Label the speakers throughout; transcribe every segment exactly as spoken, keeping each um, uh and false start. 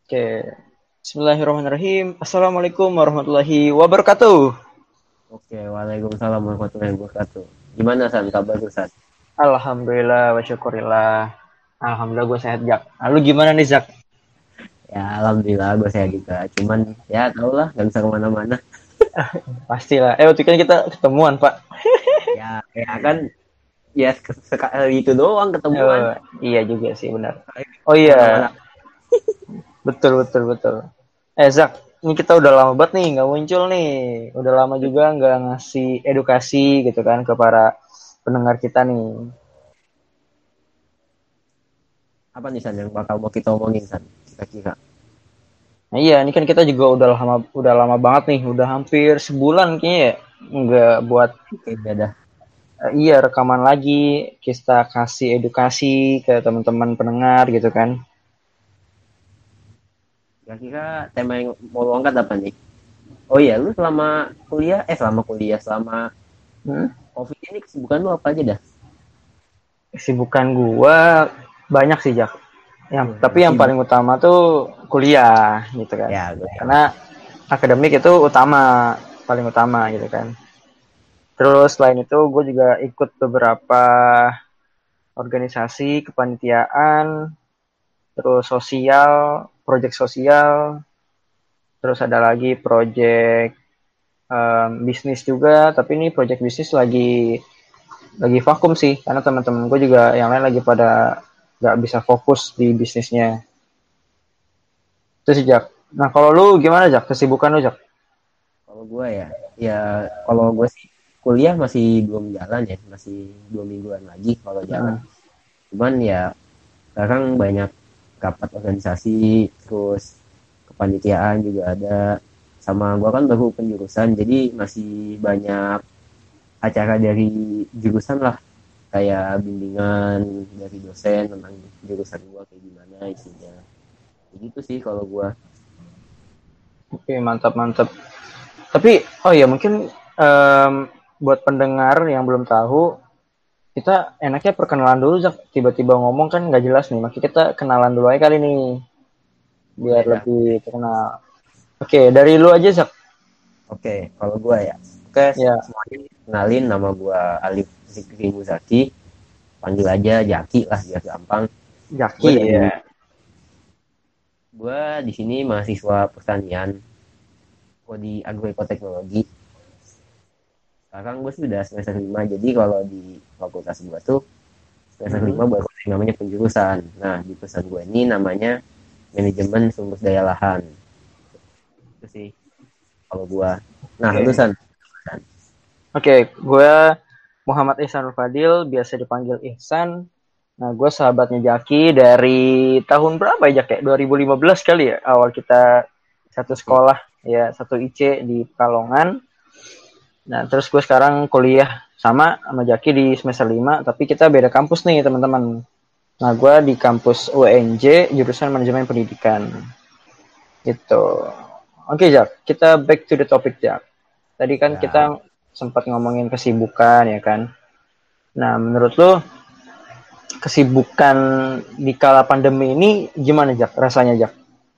Speaker 1: Oke. Bismillahirrahmanirrahim. Assalamualaikum warahmatullahi wabarakatuh.
Speaker 2: Oke, waalaikumsalam warahmatullahi wabarakatuh. Gimana San, kabar lu San?
Speaker 1: Alhamdulillah wa syukurillah. Alhamdulillah gue sehat, Jak. Lalu gimana nih, Jak?
Speaker 2: Ya, alhamdulillah gue sehat juga. Cuman ya tau lah, gak bisa kemana-mana.
Speaker 1: Pastilah. Eh, waktu kan kita ketemuan, Pak.
Speaker 2: Ya, ya kan, ya sekali itu doang ketemuan.
Speaker 1: Oh, iya juga sih, benar. Oh iya,
Speaker 2: Kemana-mana.
Speaker 1: betul, betul, betul. Eh, Zak, ini kita udah lama banget nih nggak muncul nih. Udah lama juga nggak ngasih edukasi gitu kan ke para pendengar kita nih.
Speaker 2: Apa nih San yang bakal mau kita omongin San? Kira-kira.
Speaker 1: Nah, iya, ini kan kita juga udah lama udah lama banget nih, udah hampir sebulan kayaknya ya nggak buat
Speaker 2: Oke, udah dah.
Speaker 1: eh, iya rekaman lagi, kita kasih edukasi ke teman-teman pendengar gitu kan.
Speaker 2: Kira-kira tema yang mau lu angkat apa nih? Oh iya, lu selama kuliah, eh selama kuliah, selama
Speaker 1: Hmm?
Speaker 2: COVID ini kesibukan lu apa aja dah?
Speaker 1: Kesibukan gua banyak sih, Jak. Yang
Speaker 2: Uh,
Speaker 1: tapi
Speaker 2: emang
Speaker 1: yang
Speaker 2: sibuk.
Speaker 1: paling utama tuh kuliah gitu kan.
Speaker 2: Ya, gue tahu.
Speaker 1: Karena akademik itu utama, paling utama gitu kan. Terus selain itu gue juga ikut beberapa organisasi, kepanitiaan, terus sosial, proyek sosial, terus ada lagi proyek um, bisnis juga, tapi ini proyek bisnis lagi lagi vakum sih, karena teman-teman gue juga yang lain lagi pada nggak bisa fokus di bisnisnya. Itu sih, Jak. Nah, kalau lu gimana, Jak? Kesibukan lu, Jak?
Speaker 2: Kalau gue ya, ya kalau gue sih kuliah masih belum jalan ya, masih dua mingguan lagi kalau jalan.
Speaker 1: Heeh.
Speaker 2: Cuman ya sekarang banyak rapat organisasi, terus kepanitiaan juga ada. Sama gue kan baru penjurusan, jadi masih banyak acara dari jurusan lah, kayak bimbingan dari dosen tentang jurusan gue kayak gimana isinya. Begitu sih kalau gue.
Speaker 1: Oke, mantap, mantap. Tapi, oh ya, mungkin um, buat pendengar yang belum tahu, kita enaknya perkenalan dulu, Jak. Tiba-tiba ngomong kan nggak jelas nih. Makanya kita kenalan dulu aja kali nih, biar
Speaker 2: Boleh dah.
Speaker 1: lebih terkenal. Oke, dari lu aja, Jak.
Speaker 2: Oke, kalau gue ya. Oke,
Speaker 1: Ya,
Speaker 2: semuanya kenalin, nama gue Alif Zikri Muzaki. Panggil aja Jaki lah biar gampang. Gue
Speaker 1: Jaki
Speaker 2: dari
Speaker 1: ya.
Speaker 2: gue di sini mahasiswa pertanian. Gue di agroekoteknologi. Sekarang gue sudah semester lima. Jadi kalau di fakultas gue tuh semester
Speaker 1: Hmm.
Speaker 2: lima baru namanya penjurusan. Nah, di perusahaan gue ini namanya manajemen sumber daya lahan. Itu sih kalau gue. Nah,
Speaker 1: Oke.
Speaker 2: lulusan.
Speaker 1: Oke, gue Muhammad Ihsanul Fadil, biasa dipanggil Ihsan. Nah, gue sahabatnya Jaki dari tahun berapa ya, Jak? Kayak dua ribu lima belas kali ya, awal kita satu sekolah, ya, satu I C di Pekalongan. Nah, terus gue sekarang kuliah sama sama Jaki di semester lima, tapi kita beda kampus nih, teman-teman. Nah, gue di kampus U N J, jurusan manajemen pendidikan. Gitu. Oke, Jak. Kita back to the topic, Jak. Tadi kan
Speaker 2: Ya,
Speaker 1: kita sempat ngomongin kesibukan, ya kan? Nah, menurut lo, kesibukan di kala pandemi ini gimana, Jak? Rasanya, Jak?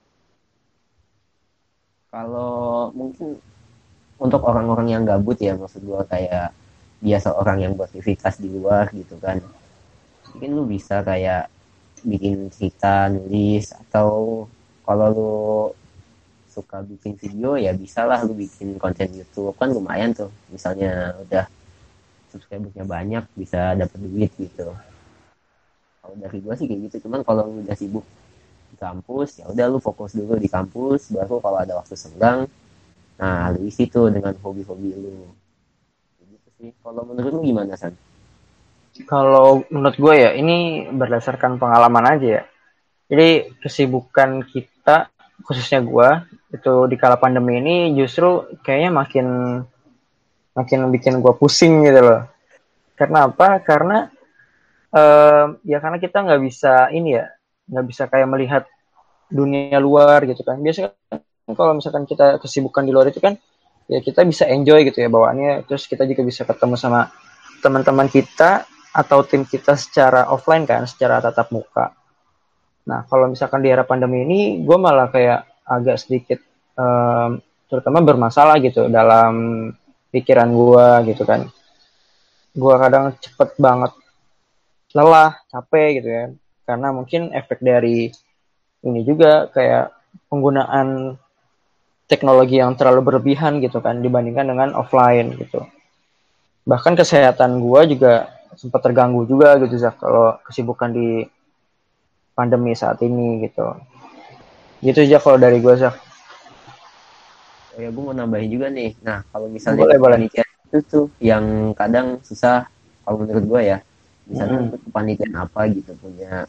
Speaker 2: kalau mungkin untuk orang-orang yang gabut ya, maksud gue kayak biasa orang yang beraktivitas di luar gitu kan. Mungkin lu bisa kayak bikin cerita, nulis, atau kalau lu suka bikin video ya bisa lah lu bikin konten YouTube kan lumayan tuh. Misalnya udah subscribernya banyak bisa dapat duit gitu. Kalau dari gua sih kayak gitu. Cuman kalau lu udah sibuk di kampus ya udah lu fokus dulu di kampus baru kalau ada waktu senggang nah lu isi tuh dengan hobi-hobi lu. Kayak gitu sih. Kalau menurut lu gimana San?
Speaker 1: Kalau menurut gue ya, ini berdasarkan pengalaman aja ya. Jadi kesibukan kita, khususnya gue, itu di kala pandemi ini justru kayaknya makin makin bikin gue pusing gitu loh. Karena apa? Karena eh, ya karena kita nggak bisa ini ya, nggak bisa kayak melihat dunia luar gitu kan. Biasanya kan kalau misalkan kita kesibukan di luar itu kan, ya kita bisa enjoy gitu ya bawaannya. Terus kita juga bisa ketemu sama teman-teman kita atau tim kita secara offline kan, secara tatap muka. Nah, kalau misalkan di era pandemi ini, gue malah kayak agak sedikit, um, terutama bermasalah gitu dalam pikiran gue gitu kan. Gue kadang cepet banget lelah, capek gitu ya. Karena mungkin efek dari ini juga kayak penggunaan teknologi yang terlalu berlebihan gitu kan dibandingkan dengan offline gitu. Bahkan kesehatan gue juga sempat terganggu juga gitu Zak kalau kesibukan di pandemi saat ini gitu. Gitu aja kalau dari gue Zak.
Speaker 2: Oh ya, gue mau nambahin juga nih. Nah, kalau misalnya
Speaker 1: Boleh boleh.
Speaker 2: kepanitiaan itu tuh yang kadang susah, kalau menurut gue ya, misalnya
Speaker 1: Mm-mm.
Speaker 2: ikut kepanitiaan apa gitu, punya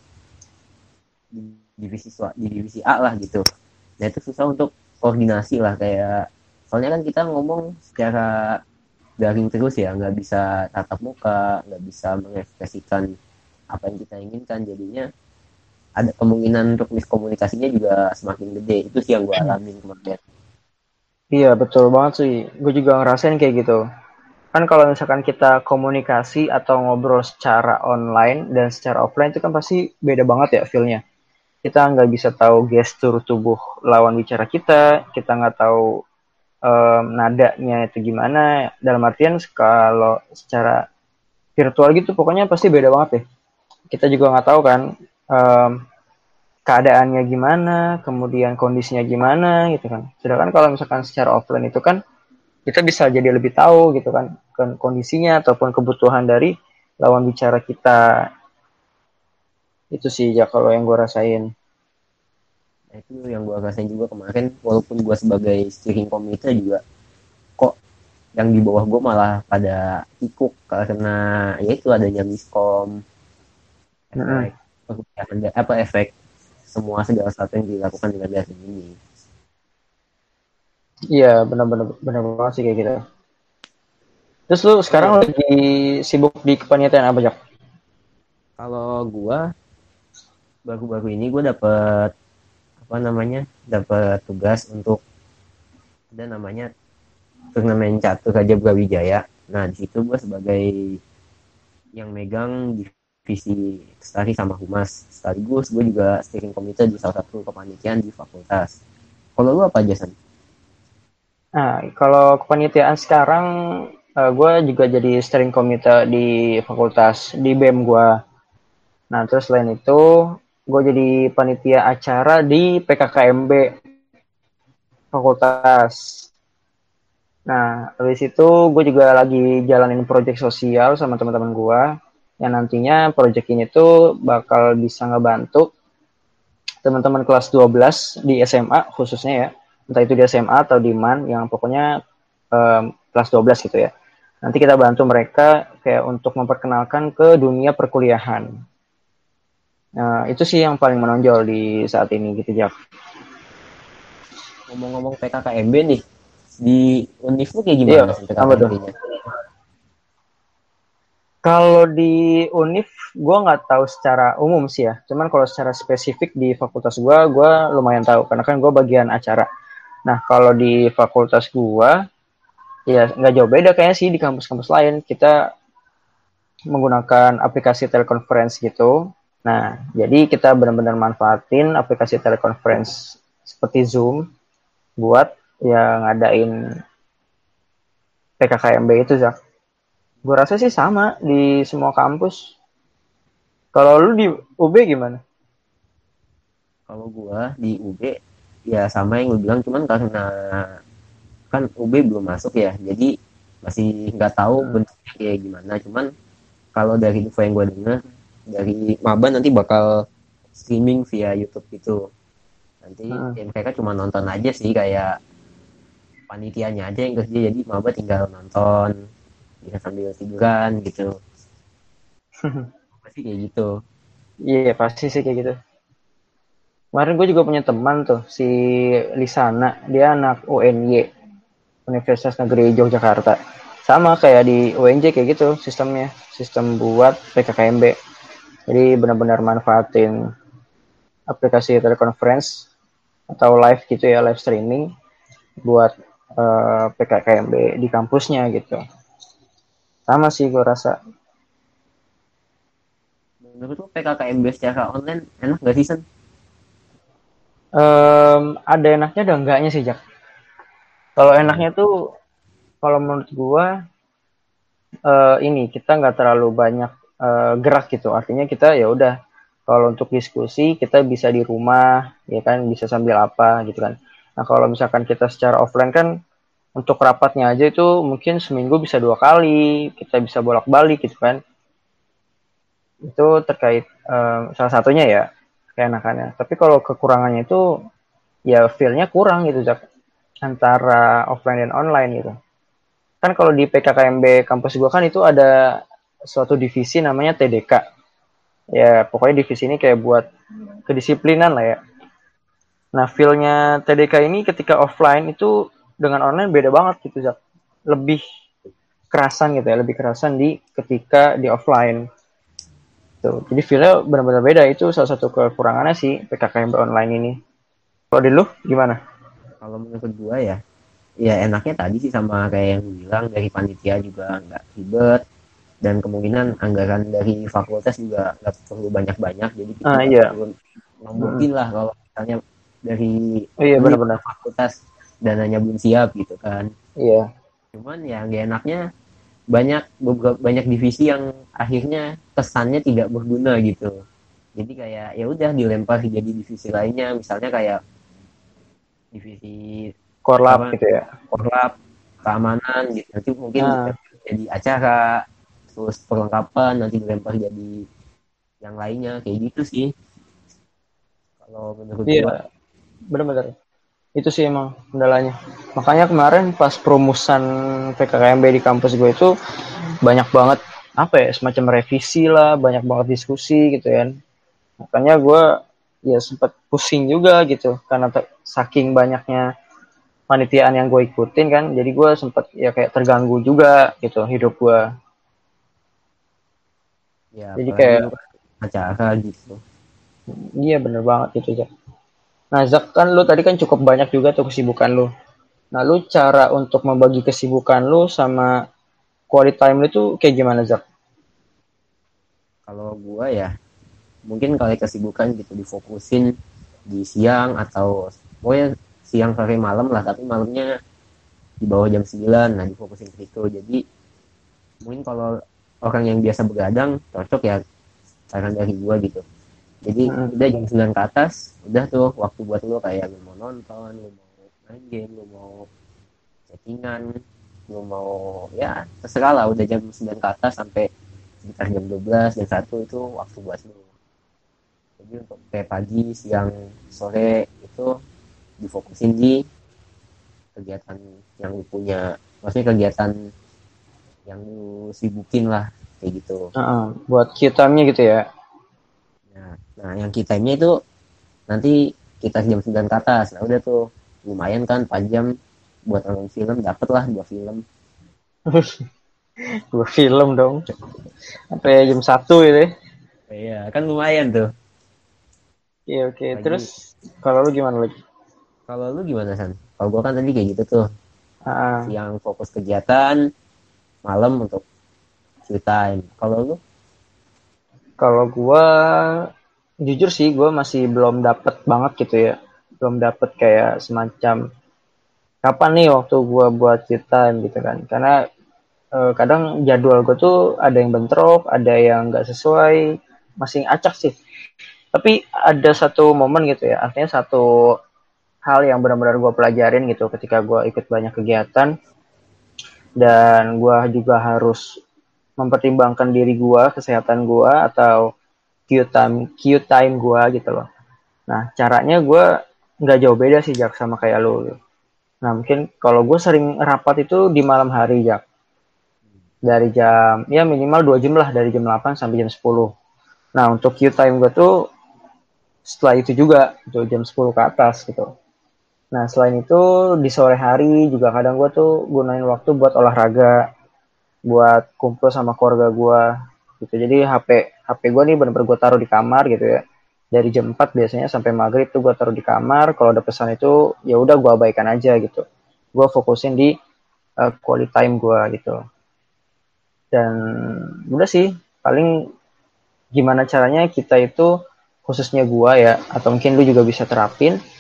Speaker 2: divisi swa- di divisi A lah gitu. Nah, itu susah untuk koordinasi lah, kayak soalnya kan kita ngomong secara daring terus ya, nggak bisa tatap muka, nggak bisa mengekspresikan apa yang kita inginkan, jadinya ada kemungkinan untuk miskomunikasinya juga semakin gede. Itu sih yang gue alamin kemarin.
Speaker 1: Iya betul banget sih. Gue juga ngerasain kayak gitu. Kan kalau misalkan kita komunikasi atau ngobrol secara online dan secara offline itu kan pasti beda banget ya feel-nya. Kita nggak bisa tahu gestur tubuh lawan bicara kita, kita nggak tahu um, nadanya itu gimana. Dalam artian kalau secara virtual gitu pokoknya pasti beda banget deh. Kita juga nggak tahu kan um, keadaannya gimana, kemudian kondisinya gimana gitu kan. Sedangkan kalau misalkan secara offline itu kan kita bisa jadi lebih tahu gitu kan kondisinya ataupun kebutuhan dari lawan bicara kita. Itu sih ya kalau yang gue rasain.
Speaker 2: Nah, itu yang gue rasain juga kemarin, walaupun gue sebagai steering komite juga, kok yang di bawah gue malah pada ikut karena ya itu adanya miskom,
Speaker 1: Mm-mm.
Speaker 2: efek apa efek semua segala sesuatu yang dilakukan dengan daring ini.
Speaker 1: Iya benar-benar benar banget sih kayak gitu. Terus lu
Speaker 2: Oh
Speaker 1: sekarang
Speaker 2: ya,
Speaker 1: lagi sibuk di kepanitiaan apa Jak?
Speaker 2: kalau gue baru-baru ini gue dapet apa namanya, dapat tugas untuk ada namanya turnamen catur Raja Brawijaya. Nah, di situ gue sebagai yang megang divisi Lestari sama Humas. Sekaligus gue juga steering komite di salah satu kepanitiaan di fakultas. Kalau lu apa aja, San?
Speaker 1: Nah kalau kepanitiaan sekarang uh, gue juga jadi steering komite di fakultas di B E M gue. Nah terus selain itu gue jadi panitia acara di P K K M B fakultas. Nah, habis itu gue juga lagi jalanin proyek sosial sama teman-teman gue yang nantinya proyek ini tuh bakal bisa ngebantu teman-teman kelas dua belas di S M A khususnya ya. Entah itu di S M A atau di M A N yang pokoknya um, kelas dua belas gitu ya. Nanti kita bantu mereka kayak untuk memperkenalkan ke dunia perkuliahan. Nah, itu sih yang paling menonjol di saat ini gitu, Jak.
Speaker 2: Ngomong-ngomong P K K M B nih, di Univ lu kayak
Speaker 1: Iya,
Speaker 2: gimana sih
Speaker 1: apa tuh?
Speaker 2: P K K M B-nya?
Speaker 1: Kalau di Univ, gue nggak tahu secara umum sih ya. Cuman kalau secara spesifik di fakultas gue, gue lumayan tahu. Karena kan gue bagian acara. Nah, kalau di fakultas gue, ya nggak jauh beda kayaknya sih di kampus-kampus lain. Kita menggunakan aplikasi teleconference gitu. Nah, jadi kita benar-benar manfaatin aplikasi teleconference seperti Zoom buat ya ngadain P K K M B itu, Zak. Gue rasa sih sama di semua kampus. Kalau lu di U B gimana?
Speaker 2: Kalau gua di U B ya sama yang lu bilang, cuman karena kan U B belum masuk ya, jadi masih nggak tahu
Speaker 1: Hmm.
Speaker 2: bentuknya kayak gimana. Cuman kalau dari info yang gue dengar dari maba nanti bakal streaming via YouTube gitu. Nanti
Speaker 1: Hmm.
Speaker 2: ya mereka cuma nonton aja sih, kayak panitianya aja yang kerja, jadi maba tinggal nonton bisa sambil tiduran gitu. Pasti kayak gitu.
Speaker 1: Iya yeah, pasti sih kayak gitu. Kemarin gue juga punya teman tuh si Lisana, dia anak U N Y Universitas Negeri Yogyakarta. Sama kayak di U N J kayak gitu sistemnya, sistem buat P K K M B. Jadi benar-benar manfaatin aplikasi teleconference atau live gitu ya, live streaming buat uh, P K K M B di kampusnya gitu. Sama sih gue rasa.
Speaker 2: Menurut lu P K K M B secara online enak gak sih, Sen?
Speaker 1: Em, ada enaknya ada enggaknya sih, Jak. Kalau
Speaker 2: Gimana?
Speaker 1: enaknya tuh, kalau menurut gua, eh, ini kita nggak terlalu banyak eh, gerak gitu. Artinya kita ya udah, kalau untuk diskusi kita bisa di rumah, ya kan, bisa sambil apa gitu kan. Nah kalau misalkan kita secara offline kan, untuk rapatnya aja itu mungkin seminggu bisa dua kali, kita bisa bolak-balik gitu kan. Itu terkait eh, salah satunya ya keenakannya. Tapi kalau kekurangannya itu ya feel-nya kurang gitu, Jak, antara offline dan online gitu. Kan kalau di P K K M B kampus gua kan itu ada suatu divisi namanya T D K. Ya pokoknya divisi ini kayak buat kedisiplinan lah ya. Nah feel-nya T D K ini ketika offline itu dengan online beda banget gitu, Jak. Lebih kerasan gitu ya, lebih kerasan di ketika di offline. Tuh. Jadi feel-nya benar-benar beda. Itu salah satu kekurangannya sih P K K M B online ini. Kalau di lu gimana?
Speaker 2: Kalau menurut gua ya, ya enaknya tadi sih sama kayak yang lu bilang, dari panitia juga nggak ribet, dan kemungkinan anggaran dari fakultas juga nggak perlu banyak-banyak, jadi kita
Speaker 1: Ah
Speaker 2: nggak
Speaker 1: iya.
Speaker 2: perlu
Speaker 1: Hmm.
Speaker 2: ngomongin lah kalau misalnya dari
Speaker 1: Oh, iya
Speaker 2: unit
Speaker 1: benar-benar.
Speaker 2: atau fakultas dananya belum siap gitu kan.
Speaker 1: Iya.
Speaker 2: Cuman ya nggak enaknya banyak beberapa banyak divisi yang akhirnya kesannya tidak berguna gitu. Jadi kayak ya udah dilempar jadi divisi lainnya, misalnya kayak divisi
Speaker 1: Korlap
Speaker 2: apa,
Speaker 1: gitu ya.
Speaker 2: korlap, keamanan gitu, nanti mungkin
Speaker 1: Nah,
Speaker 2: dilempar jadi acara, terus perlengkapan nanti dilempar jadi yang lainnya, kayak gitu sih kalau menurut gua.
Speaker 1: iya benar-benar. Itu sih emang kendalanya. Makanya kemarin pas perumusan P K K M B di kampus gue itu banyak banget apa ya, semacam revisi lah, banyak banget diskusi gitu kan. Makanya gue ya sempat pusing juga gitu karena te- saking banyaknya panitiaan yang gue ikutin kan, jadi gue sempat ya kayak terganggu juga gitu hidup gue.
Speaker 2: Ya
Speaker 1: Jadi
Speaker 2: apalagi
Speaker 1: kayak
Speaker 2: lu kan acara gitu.
Speaker 1: iya bener banget gitu, Zak. Nah Zak, kan lu tadi kan cukup banyak juga tuh kesibukan lu. Nah lu cara untuk membagi kesibukan lu sama quality time lu tuh kayak gimana, Zak?
Speaker 2: Kalau gua ya mungkin kalau kesibukan gitu difokusin di siang, atau pokoknya siang sore malam lah, tapi malamnya di bawah jam sembilan, nah difokusin ke situ. Jadi mungkin kalau orang yang biasa begadang cocok ya saran dari gua gitu. Jadi
Speaker 1: Mm-mm.
Speaker 2: udah jam sembilan ke atas, udah tuh waktu buat lu, kayak lu mau nonton, lu mau main game, lu mau chattingan, lu mau ya terserah lah, udah jam sembilan ke atas sampai sekitar jam dua belas jam satu itu waktu buat lu. Jadi untuk kayak pagi, siang, sore itu difokusin di kegiatan yang lu punya, maksudnya kegiatan yang lu sibukin lah, kayak gitu.
Speaker 1: Uh-uh. Buat queue time-nya gitu ya.
Speaker 2: Nah, nah yang kita ini itu nanti kita jam sembilan ke atas, nah udah tuh lumayan kan empat jam buat nonton film, dapet lah dua film.
Speaker 1: Dua film dong. Sampai jam satu gitu ya.
Speaker 2: Iya kan lumayan tuh.
Speaker 1: Iya oke. Terus
Speaker 2: Lagi
Speaker 1: kalau lu gimana lagi?
Speaker 2: kalau lu gimana San? Kalau gua kan tadi kayak gitu tuh,
Speaker 1: Uh,
Speaker 2: siang fokus kegiatan, malam untuk free time. Kalau lu?
Speaker 1: kalau gua jujur sih gua masih belum dapet banget gitu ya. Belum dapet kayak semacam kapan nih waktu gua buat queue time gitu kan. Karena eh, kadang jadwal gua tuh ada yang bentrok, ada yang nggak sesuai, masih acak sih. Tapi ada satu momen gitu ya, artinya satu hal yang benar-benar gue pelajarin gitu ketika gue ikut banyak kegiatan, dan gue juga harus mempertimbangkan diri gue, kesehatan gue, atau Q time Q time gue gitu loh. Nah caranya gue nggak jauh beda sih, Jak, sama kayak lo. Nah mungkin kalau gue sering rapat itu di malam hari, Jak, dari jam ya minimal dua jam lah, dari jam delapan sampai jam sepuluh. Nah untuk Q time gue tuh setelah itu juga, itu jam sepuluh ke atas gitu. Nah, selain itu di sore hari juga kadang gue tuh gunain waktu buat olahraga, buat kumpul sama keluarga gue gitu. Jadi H P H P gue nih bener-bener gue taruh di kamar gitu ya. Dari jam empat biasanya sampai maghrib tuh gue taruh di kamar. Kalau ada pesan itu ya udah gue abaikan aja gitu. Gue fokusin di uh, quality time gue gitu. Dan udah sih, paling gimana caranya kita itu, khususnya gue ya, atau mungkin lu juga bisa terapin,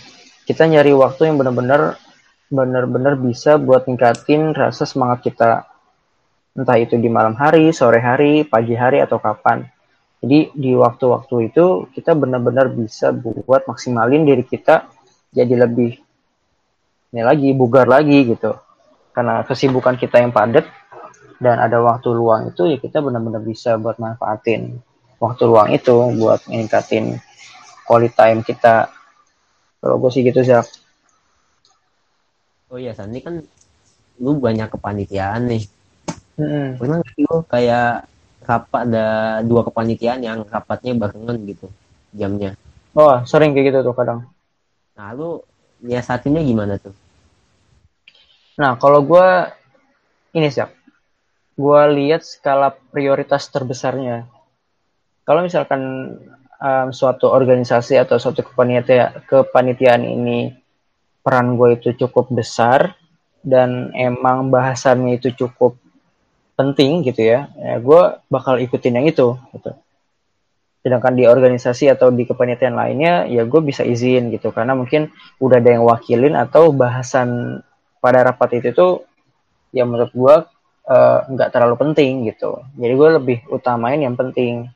Speaker 1: kita nyari waktu yang benar-benar benar-benar bisa buat ningkatin rasa semangat kita, entah itu di malam hari, sore hari, pagi hari, atau kapan. Jadi di waktu-waktu itu kita benar-benar bisa buat maksimalin diri kita jadi lebih ini lagi, bugar lagi gitu. Karena kesibukan kita yang padat dan ada waktu luang itu, ya kita benar-benar bisa buat manfaatin waktu luang itu buat ningkatin quality time kita. Kalau gue sih gitu, Zak.
Speaker 2: Oh iya, Sandi kan lu banyak kepanitiaan nih.
Speaker 1: Hmm.
Speaker 2: Pernah nggak sih lu kayak rapat ada dua kepanitiaan yang rapatnya barengan gitu jamnya?
Speaker 1: Oh, sering kayak gitu tuh kadang.
Speaker 2: Nah, lu nyiasatinnya gimana tuh?
Speaker 1: Nah, kalau gue ini sih, gue lihat skala prioritas terbesarnya. Kalau misalkan um, suatu organisasi atau suatu kepanitiaan, kepanitiaan ini peran gue itu cukup besar dan emang bahasannya itu cukup penting gitu ya, ya gue bakal ikutin yang itu gitu. Sedangkan di organisasi atau di kepanitiaan lainnya, ya gue bisa izin gitu karena mungkin udah ada yang wakilin atau bahasan pada rapat itu tuh ya menurut gue uh, nggak terlalu penting gitu. Jadi gue lebih utamain yang penting.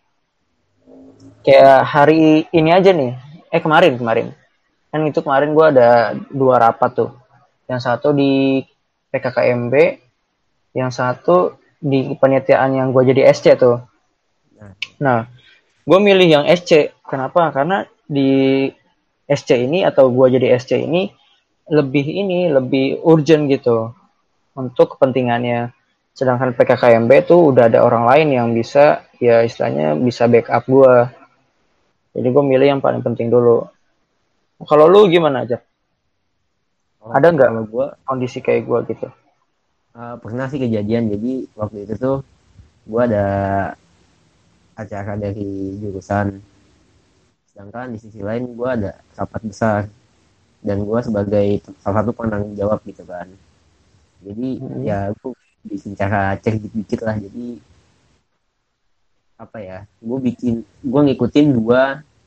Speaker 1: Kayak hari ini aja nih, eh kemarin kemarin kan itu kemarin gue ada dua rapat tuh. Yang satu di P K K M B, yang satu di kepanitiaan yang gue jadi S C tuh.
Speaker 2: Nah,
Speaker 1: Nah, gue milih yang S C. Kenapa? Karena di S C ini atau gue jadi S C ini lebih ini lebih urgent gitu untuk kepentingannya. Sedangkan P K K M B tuh udah ada orang lain yang bisa ya istilahnya bisa backup gue. Jadi gue milih yang paling penting dulu. Kalau lu gimana aja? Ada
Speaker 2: oke,
Speaker 1: nggak
Speaker 2: kalau gue
Speaker 1: kondisi kayak gue gitu?
Speaker 2: uh, pernah sih kejadian. Jadi waktu itu tuh gue ada acara dari jurusan, sedangkan di sisi lain gue ada rapat besar dan gue sebagai salah satu penanggung jawab gitu kan. Jadi
Speaker 1: Hmm.
Speaker 2: ya gue bikin cara cek dikit-dikit lah. Jadi apa ya? Gue bikin, gue ngikutin dua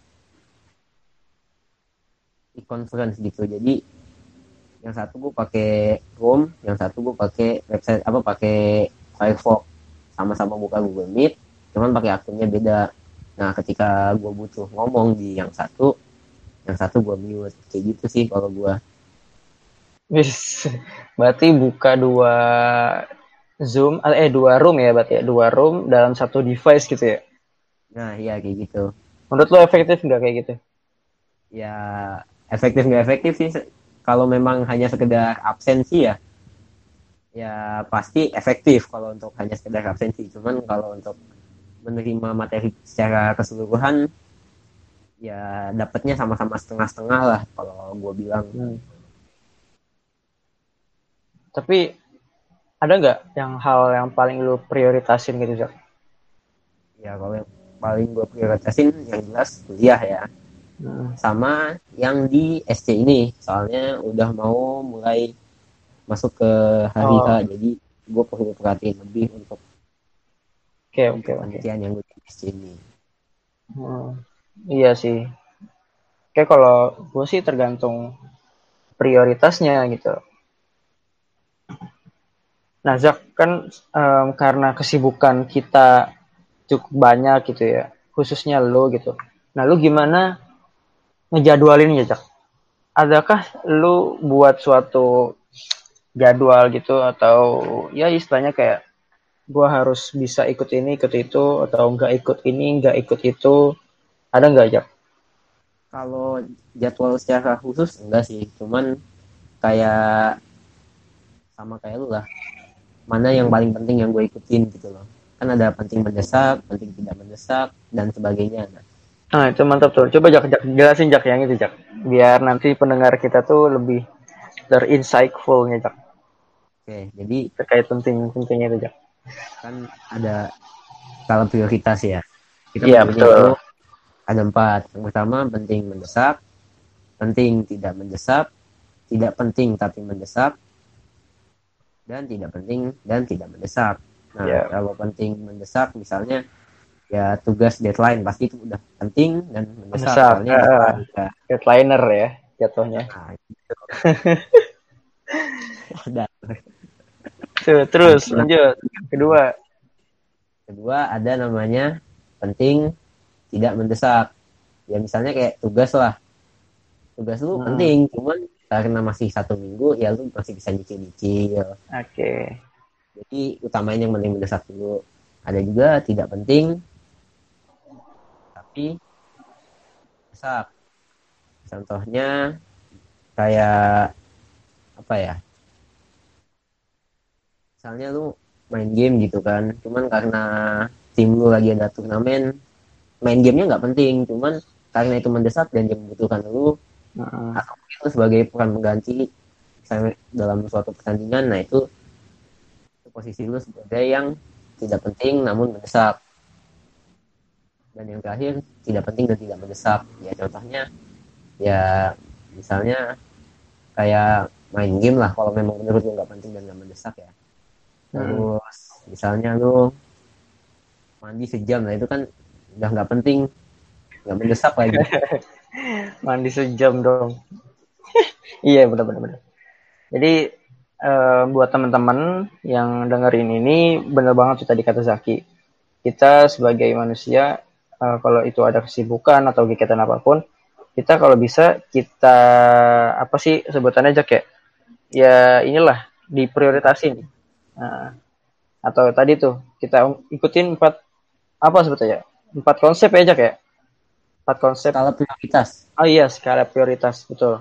Speaker 2: e-conference gitu. Jadi yang satu gue pakai Chrome, yang satu gue pakai website apa pakai Firefox, sama-sama buka Google Meet, cuman pakai akunnya beda. Nah, ketika gue butuh ngomong di yang satu, yang satu gue mute kayak gitu sih kalau gue.
Speaker 1: Wis, berarti buka dua Zoom, eh dua room ya berarti ya, dua room dalam satu device gitu ya.
Speaker 2: Nah, iya kayak gitu.
Speaker 1: Menurut lo efektif nggak kayak gitu?
Speaker 2: Ya efektif nggak efektif sih, kalau memang hanya sekedar absensi ya ya pasti efektif kalau untuk hanya sekedar absensi. Cuman kalau untuk menerima materi secara keseluruhan ya dapatnya sama-sama setengah-setengah lah kalau gue bilang.
Speaker 1: Hmm. Tapi ada nggak yang hal yang paling lo prioritasin gitu, Zak?
Speaker 2: Ya kalau yang paling gue prioritasin yang jelas kuliah ya,
Speaker 1: Hmm.
Speaker 2: sama yang di S C ini soalnya udah mau mulai masuk ke hari H,
Speaker 1: Oh,
Speaker 2: jadi gue perlu perhatiin lebih untuk
Speaker 1: oke
Speaker 2: di
Speaker 1: oke oke.
Speaker 2: kepanitiaan yang gue di S C ini.
Speaker 1: Hmm. Iya sih. Kayak kalau gue sih tergantung prioritasnya gitu. Nah, Zak kan em, karena kesibukan kita cukup banyak gitu ya, khususnya lo gitu. Nah, lu gimana ngejadwalinnya, Zak? Adakah lu buat suatu jadwal gitu atau ya istilahnya kayak gue harus bisa ikut ini ikut itu atau nggak ikut ini nggak ikut itu, ada nggak, Jak?
Speaker 2: Kalau jadwal secara khusus enggak sih, cuman kayak sama kayak lu lah, mana yang paling penting yang gue ikutin gitu loh. Kan ada penting mendesak, penting tidak mendesak, dan sebagainya. Nah,
Speaker 1: Nah itu mantap tuh, coba Jak, Jak jelasin, Jak, yang itu, Jak, biar nanti pendengar kita tuh lebih terinsightfulnya, Jak,
Speaker 2: oke, jadi
Speaker 1: terkait penting pentingnya itu, Jak.
Speaker 2: kan ada skala prioritas ya. Kita
Speaker 1: Iya
Speaker 2: menyebutnya
Speaker 1: betul.
Speaker 2: itu ada empat. Yang pertama penting mendesak, penting tidak mendesak, tidak penting tapi mendesak, dan tidak penting dan tidak mendesak. Nah,
Speaker 1: Ya,
Speaker 2: kalau penting mendesak misalnya ya tugas deadline pasti itu udah penting dan mendesak
Speaker 1: mendesak,
Speaker 2: soalnya
Speaker 1: uh,
Speaker 2: deadline ya.
Speaker 1: deadlineer ya. jatuhnya.
Speaker 2: Nah, gitu. Ada.
Speaker 1: Tuh, terus lanjut. Kedua.
Speaker 2: Kedua ada namanya penting tidak mendesak. Ya misalnya kayak tugas lah. Tugas lu
Speaker 1: Hmm,
Speaker 2: penting, cuman karena masih satu minggu ya lu masih bisa nyicil-nyicil.
Speaker 1: oke. Okay.
Speaker 2: Jadi utamain yang penting mendesak dulu. Ada juga tidak penting tapi mendesak. Contohnya kayak apa ya? Misalnya lu main game gitu kan, cuman karena tim lu lagi ada turnamen, main gamenya nggak penting, cuman karena itu mendesak dan dia membutuhkan lu,
Speaker 1: Heeh.
Speaker 2: atau mungkin lu sebagai peran pengganti misalnya dalam suatu pertandingan, nah itu, itu posisi lu sebagai yang tidak penting namun mendesak. Dan yang terakhir tidak penting dan tidak mendesak. Ya contohnya ya misalnya kayak main game lah kalau memang menurut lu nggak penting dan nggak mendesak ya.
Speaker 1: Hmm.
Speaker 2: Terus misalnya lu mandi sejam, nah itu kan udah nggak penting, nggak mendesak lagi.
Speaker 1: Mandi sejam dong. Iya, benar-benar. Benar. Jadi eh, buat teman-teman yang dengerin ini bener banget tuh tadi kata Zaki. Kita sebagai manusia eh, kalau itu ada kesibukan atau kegiatan apapun, kita kalau bisa kita apa sih sebutannya aja kayak ya inilah diprioritasin. Nah, atau tadi tuh kita ikutin empat apa sebetulnya? Empat konsep ya aja kayak empat konsep.
Speaker 2: Skala prioritas.
Speaker 1: Oh iya, skala prioritas betul.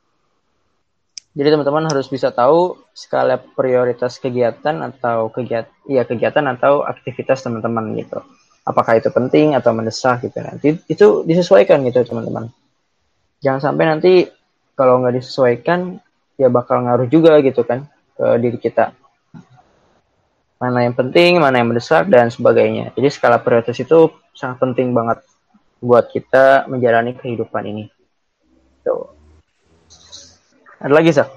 Speaker 1: Jadi teman-teman harus bisa tahu skala prioritas kegiatan atau kegiatan ya kegiatan atau aktivitas teman-teman gitu. Apakah itu penting atau mendesak gitu nanti itu disesuaikan gitu teman-teman. Jangan sampai nanti kalau nggak disesuaikan ya bakal ngaruh juga gitu kan ke diri kita. Mana yang penting, mana yang mendesak dan sebagainya. Jadi skala prioritas itu sangat penting banget buat kita menjalani kehidupan ini. Tuh. Ada lagi, Sak?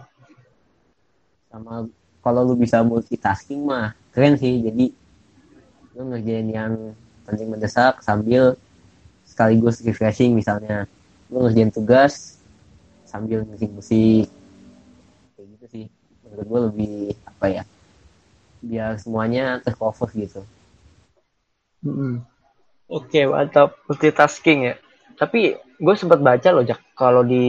Speaker 2: Sama kalau lu bisa multitasking mah keren sih. Jadi lu ngerjain yang penting mendesak sambil sekaligus refreshing, misalnya lu ngerjain tugas sambil musik musik kayak gitu sih. Menurut gue lebih apa ya, biar semuanya tercover gitu.
Speaker 1: Mm-hmm. Oke, mantap. Multitasking ya. Tapi gue sempat baca loh, Jak, kalau di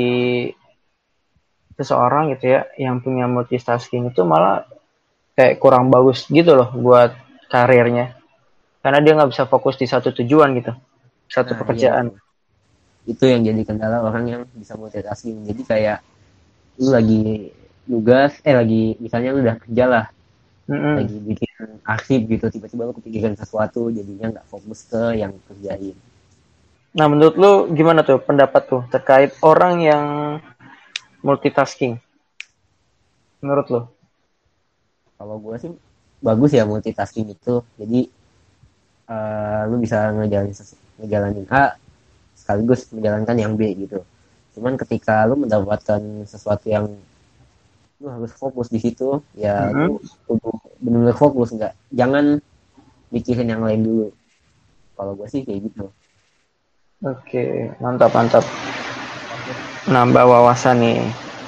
Speaker 1: seseorang gitu ya, yang punya multitasking itu malah kayak kurang bagus gitu loh buat karirnya. Karena dia nggak bisa fokus di satu tujuan gitu, satu
Speaker 2: Nah iya
Speaker 1: pekerjaan.
Speaker 2: itu itu yang jadi kendala orang yang bisa multitasking. Jadi kayak lu lagi tugas, eh lagi misalnya lu udah kerja lah,
Speaker 1: Mm-mm.
Speaker 2: lagi bikin arsip gitu, tiba-tiba lu kepikiran sesuatu jadinya nggak fokus ke yang kerjain.
Speaker 1: Nah, menurut lu gimana tuh pendapat tuh terkait orang yang multitasking? Menurut lu?
Speaker 2: Kalau gue sih bagus ya multitasking itu. Jadi uh, lu bisa ngejalanin ngejalanin A sekaligus menjalankan yang B gitu. Cuman ketika lu mendapatkan sesuatu yang lu harus fokus di situ, ya
Speaker 1: Mm-mm.
Speaker 2: lu kudu benar-benar fokus, nggak jangan mikirin yang lain dulu. Kalau gue sih kayak gitu.
Speaker 1: Oke, mantap mantap. Nambah wawasan nih.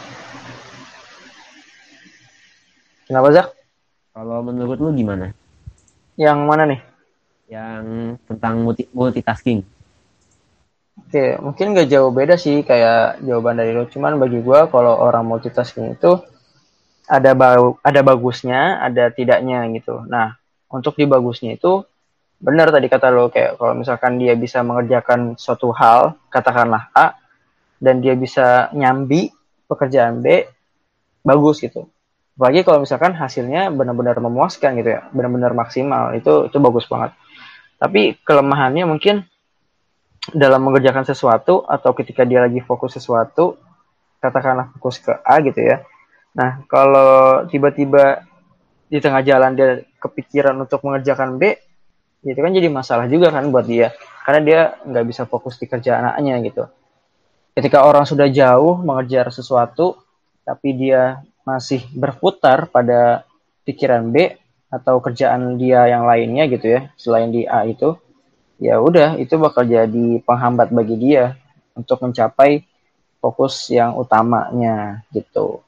Speaker 1: Kenapa, Zak?
Speaker 2: Kalau menurut lu gimana?
Speaker 1: Yang mana nih?
Speaker 2: Yang tentang multi multitasking.
Speaker 1: Oke, mungkin gak jauh beda sih kayak jawaban dari lu. Cuman bagi gue kalau orang multitasking itu ada bau, ada bagusnya, ada tidaknya gitu. Nah, untuk di bagusnya itu benar tadi kata lo kayak kalau misalkan dia bisa mengerjakan suatu hal, katakanlah A, dan dia bisa nyambi pekerjaan B, bagus gitu. Apalagi kalau misalkan hasilnya benar-benar memuaskan gitu ya, benar-benar maksimal, itu itu bagus banget. Tapi kelemahannya mungkin dalam mengerjakan sesuatu atau ketika dia lagi fokus sesuatu, katakanlah fokus ke A gitu ya. Nah, kalau tiba-tiba di tengah jalan dia kepikiran untuk mengerjakan B, itu kan jadi masalah juga kan buat dia. Karena dia nggak bisa fokus di kerjaan A-nya gitu. Ketika orang sudah jauh mengejar sesuatu, tapi dia masih berputar pada pikiran B atau kerjaan dia yang lainnya gitu ya, selain di A itu, ya udah itu bakal jadi penghambat bagi dia untuk mencapai fokus yang utamanya gitu.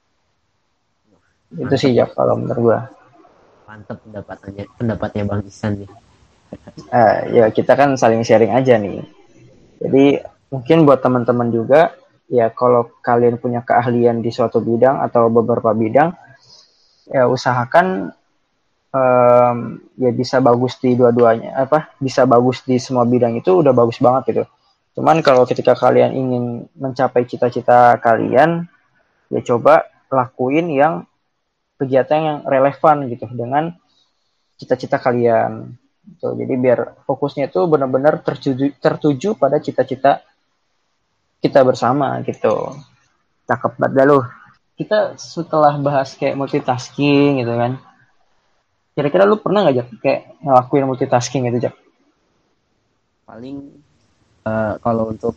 Speaker 1: Itu
Speaker 2: Mantep
Speaker 1: sih
Speaker 2: nih.
Speaker 1: ya kalau menurut gua.
Speaker 2: Mantep pendapatnya pendapatnya Bang Ihsan nih.
Speaker 1: Uh, ya kita kan saling sharing aja nih. Jadi mungkin buat teman-teman juga ya kalau kalian punya keahlian di suatu bidang atau beberapa bidang ya usahakan um, ya bisa bagus di dua-duanya apa bisa bagus di semua bidang itu udah bagus banget gitu. Cuman kalau ketika kalian ingin mencapai cita-cita kalian ya coba lakuin yang kegiatan yang relevan gitu dengan cita-cita kalian. Gitu. Jadi biar fokusnya itu benar-benar tertuju, tertuju pada cita-cita kita bersama gitu. Cakep banget dah lu. Kita setelah bahas kayak multitasking gitu kan. Kira-kira lu pernah nggak Jak kayak ngelakuin multitasking gitu Jak?
Speaker 2: Paling uh, kalau untuk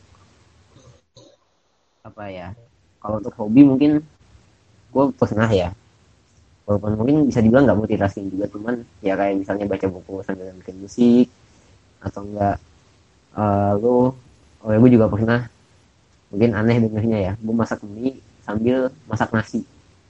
Speaker 2: apa ya? Kalau untuk hobi mungkin gue pernah ya. Walaupun mungkin bisa dibilang nggak multitasking juga, cuman ya kayak misalnya baca buku sambil bikin musik atau enggak uh, lu oh ya gue juga pernah mungkin aneh dengernya ya gue masak mie sambil masak nasi.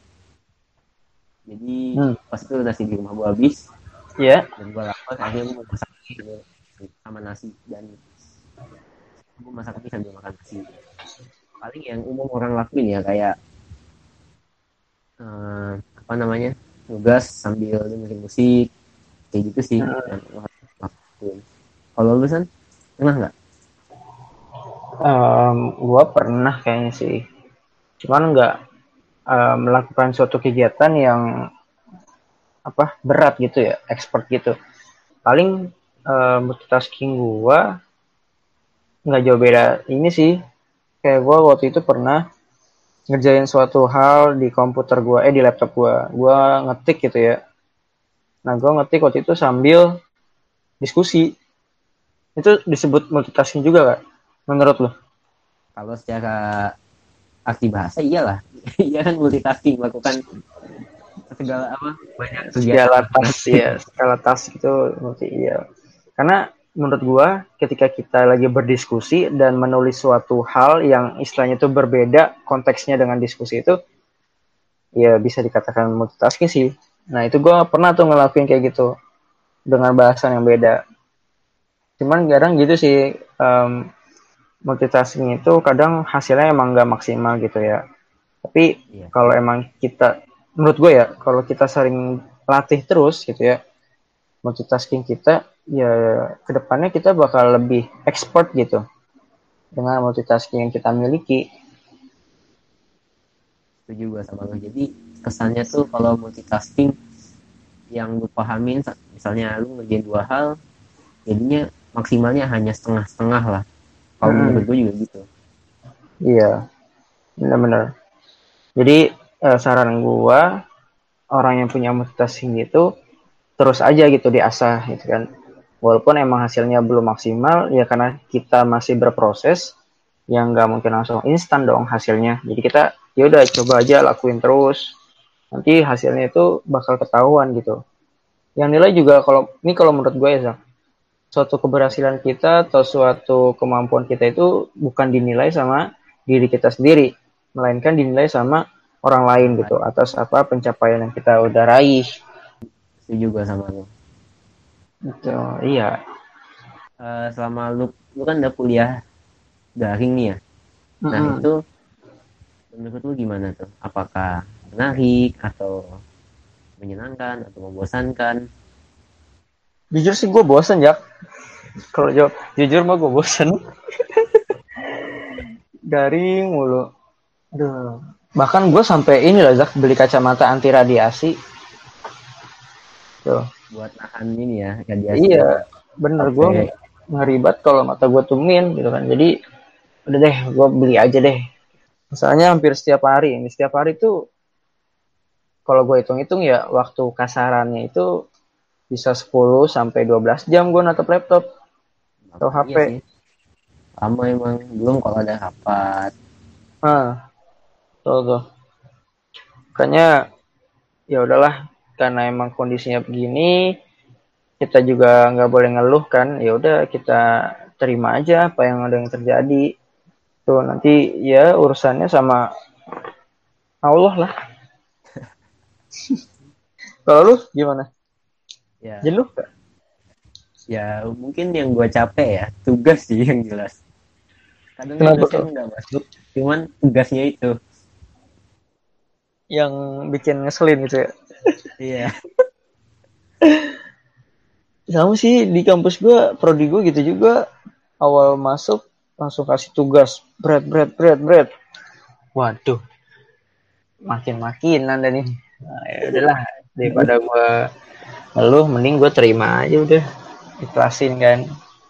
Speaker 2: Jadi
Speaker 1: Hmm.
Speaker 2: pas itu nasi di rumah gue habis
Speaker 1: Iya.
Speaker 2: dan gue lapar akhirnya gue masak mie sama nasi dan gue masak mie sambil makan nasi. Paling yang umum orang lakuin ya kayak uh, apa namanya nugas sambil dengerin musik kayak gitu sih
Speaker 1: Hmm.
Speaker 2: yang lakuin. Kalau lu San pernah nggak?
Speaker 1: Um, gua pernah kayaknya sih. Cuman nggak um, melakukan suatu kegiatan yang apa berat gitu ya, expert gitu. Paling um, multitasking gua nggak jauh beda ini sih. Kayak gua waktu itu pernah ngerjain suatu hal di komputer gua, eh di laptop gua. Gua ngetik gitu ya. Nah, gua ngetik waktu itu sambil diskusi. Itu disebut multitasking juga gak? Menurut lo?
Speaker 2: Kalau secara arti bahasa iyalah iya kan multitasking melakukan segala apa banyak kegiatan
Speaker 1: Segala tas
Speaker 2: masing-masing.
Speaker 1: ya, segala tas itu multi iya. Karena menurut gua ketika kita lagi berdiskusi dan menulis suatu hal yang istilahnya itu berbeda konteksnya dengan diskusi itu, ya bisa dikatakan multitasking sih. Nah, itu gua pernah tuh ngelakuin kayak gitu dengan bahasan yang beda. Cuman kadang gitu sih um, multitasking itu kadang hasilnya emang nggak maksimal gitu ya. Tapi
Speaker 2: Iya
Speaker 1: kalau emang kita, menurut gue ya, kalau kita sering latih terus gitu ya, multitasking kita, ya kedepannya kita bakal lebih expert gitu dengan multitasking yang kita miliki.
Speaker 2: setuju gue sama lo jadi kesannya tuh kalau multitasking yang lu pahamin misalnya lu ngerjain dua hal jadinya maksimalnya hanya setengah-setengah lah kalau menurut
Speaker 1: Hmm,
Speaker 2: gue juga gitu.
Speaker 1: iya, benar-benar. Jadi eh, saran gue, orang yang punya multitasking itu terus aja gitu diasah gitu kan. Walaupun emang hasilnya belum maksimal, ya karena kita masih berproses, yang nggak mungkin langsung instan dong hasilnya. Jadi kita ya udah coba aja lakuin terus. Nanti hasilnya itu bakal ketahuan gitu. Yang nilai juga kalau ini kalau menurut gue ya, Zak, suatu keberhasilan kita atau suatu kemampuan kita itu bukan dinilai sama diri kita sendiri, melainkan dinilai sama orang lain
Speaker 2: Orang
Speaker 1: gitu
Speaker 2: lain
Speaker 1: atas apa pencapaian yang kita udah raih.
Speaker 2: setuju gue sama lu.
Speaker 1: Gitu. Iya.
Speaker 2: Uh, selama lu lu kan udah kuliah daring nih ya nah
Speaker 1: Mm-mm.
Speaker 2: itu menurut lu gimana tuh apakah menarik atau menyenangkan atau membosankan.
Speaker 1: Jujur sih gue bosen ya. Kalau jawab jujur mah gue bosen. Garing mulu. Aduh. Bahkan gue sampai ini lah Zak beli kacamata anti radiasi. Tuh.
Speaker 2: Buat nahan ini ya radiasi
Speaker 1: Iya, bener
Speaker 2: U V.
Speaker 1: gue ngeribat kalau mata gue tumin gitu kan. Jadi udah deh, gue beli aja deh. Misalnya hampir setiap hari. Ini setiap hari tuh kalau gue hitung-hitung ya waktu kasarannya itu bisa sepuluh sampai dua belas jam gue natap laptop atau
Speaker 2: Lama
Speaker 1: H P.
Speaker 2: iya sih lama emang belum kalau ada rapat.
Speaker 1: Nah, tuh tuh. Makanya ya udahlah karena emang kondisinya begini, kita juga nggak boleh ngeluh kan. Ya udah kita terima aja apa yang ada yang terjadi. Tuh nanti ya urusannya sama Allah lah. Kalau lu gimana?
Speaker 2: Ya,
Speaker 1: Jenuh gak?
Speaker 2: ya mungkin yang gue capek ya tugas sih yang jelas. Kadang yang
Speaker 1: Kenapa
Speaker 2: dosen
Speaker 1: tuh?
Speaker 2: nggak masuk, cuman tugasnya itu.
Speaker 1: Yang bikin ngeselin gitu ya?
Speaker 2: Iya.
Speaker 1: Sama sih di kampus gue, prodi gue gitu juga. Awal masuk langsung kasih tugas, berat, berat, berat, berat. Waduh, makin-makinan dan ini. Nah, ya udahlah, daripada gue ngeluh, mending gue terima aja udah, ikhlasin kan.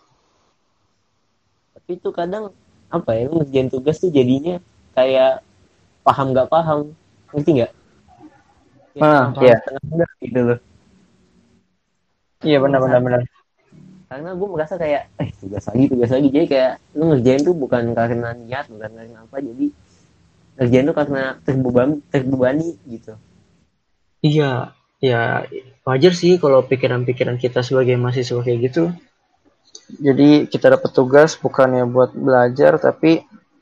Speaker 2: Tapi itu kadang apa ya, lu ngerjain tugas tuh jadinya kayak paham nggak paham, ngerti nggak? Kayak setengah
Speaker 1: Ah,
Speaker 2: paham
Speaker 1: ya,
Speaker 2: setengah enggak gitu loh.
Speaker 1: iya
Speaker 2: Karena gue merasa,
Speaker 1: benar-benar benar.
Speaker 2: karena gue merasa kayak eh tugas lagi tugas lagi, jadi kayak lu ngerjain tuh bukan karena niat, bukan karena apa, jadi ngerjain tuh karena terbebani terbebani gitu.
Speaker 1: Iya, ya wajar sih kalau pikiran-pikiran kita sebagai mahasiswa kayak gitu. Jadi kita dapat tugas bukannya buat belajar, tapi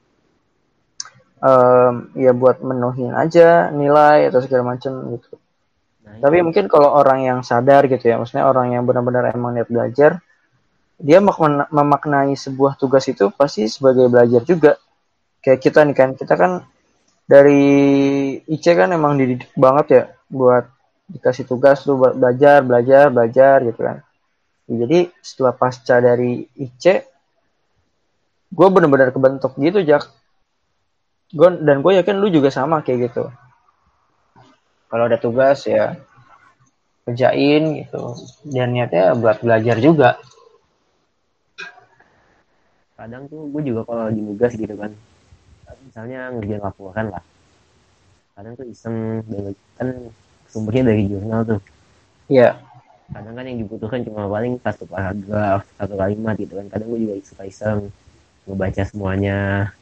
Speaker 1: um, ya buat menuhin aja nilai atau segala macam gitu.
Speaker 2: Nah
Speaker 1: Tapi
Speaker 2: itu.
Speaker 1: mungkin kalau orang yang sadar gitu ya, maksudnya orang yang benar-benar emang niat belajar, dia makna- memaknai sebuah tugas itu pasti sebagai belajar juga. Kayak kita nih kan, kita kan dari I C kan emang dididik banget ya buat dikasih tugas tuh buat belajar, belajar, belajar gitu kan. Jadi setelah pasca dari I C, gue benar-benar kebentuk gitu, Jak. Gue dan gue yakin lu juga sama kayak gitu. Kalau ada tugas ya kerjain gitu. Dan niatnya buat belajar juga.
Speaker 2: Kadang tuh gue juga kalau lagi nugas gitu kan, misalnya ngerjain laporan lah, kadang tuh iseng download, kan sumbernya dari jurnal tuh.
Speaker 1: Iya.
Speaker 2: Kadang kan yang dibutuhkan cuma paling satu paragraf, satu kalimat gitu kan. Kadang gue juga suka iseng ngebaca semuanya.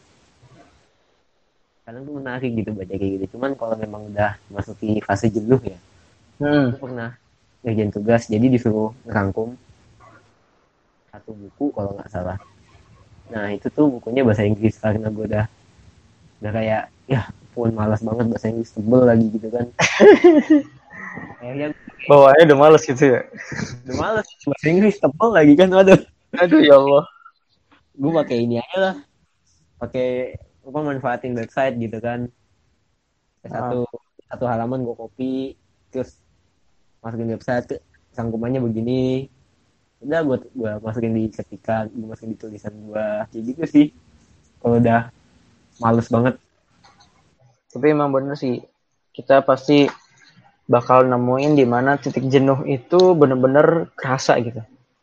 Speaker 2: Kadang tuh menarik gitu baca kayak gitu. Cuman kalau memang udah masuki fase jenuh ya,
Speaker 1: Hmm.
Speaker 2: gue pernah ngerjain tugas jadi disuruh ngerangkum satu buku kalau nggak salah. Nah itu tuh bukunya bahasa Inggris, karena gue udah udah kayak ya pun malas banget bahasa Inggris, tebel lagi gitu kan. Akhirnya
Speaker 1: Bawaannya udah males gitu ya.
Speaker 2: udah males bahasa Inggris tebel lagi kan, waduh.
Speaker 1: Aduh ya Allah.
Speaker 2: Gue pakai ini aja lah, pakai apa, manfaatin website gitu kan.
Speaker 1: Ah.
Speaker 2: Satu satu halaman gue copy, terus masukin website, sangkumannya begini, udah gue gue masukin di ketikan, gue masukin di tulisan gue, kayak gitu sih kalau udah males banget.
Speaker 1: Tapi emang bener sih, kita pasti bakal nemuin di mana titik jenuh itu bener-bener kerasa gitu.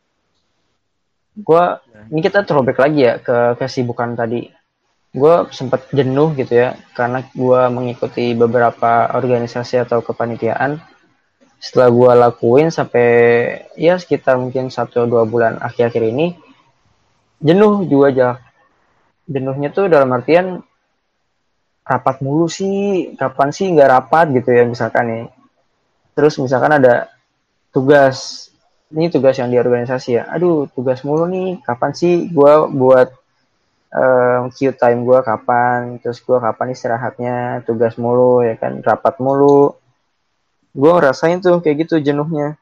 Speaker 1: Gua
Speaker 2: Nah
Speaker 1: ini kita throwback lagi ya ke kesibukan tadi. Gue sempat jenuh gitu ya karena gue mengikuti beberapa organisasi atau kepanitiaan. Setelah gue lakuin sampai ya sekitar mungkin satu dua bulan akhir-akhir ini, jenuh juga aja. Jenuhnya tuh dalam artian rapat mulu sih, kapan sih nggak rapat gitu ya misalkan nih. Terus misalkan ada tugas, ini tugas yang di organisasi ya, aduh tugas mulu nih, kapan sih gue buat um, Q time gue kapan, terus gue kapan istirahatnya, tugas mulu ya kan, rapat mulu. Gue ngerasain tuh kayak gitu jenuhnya.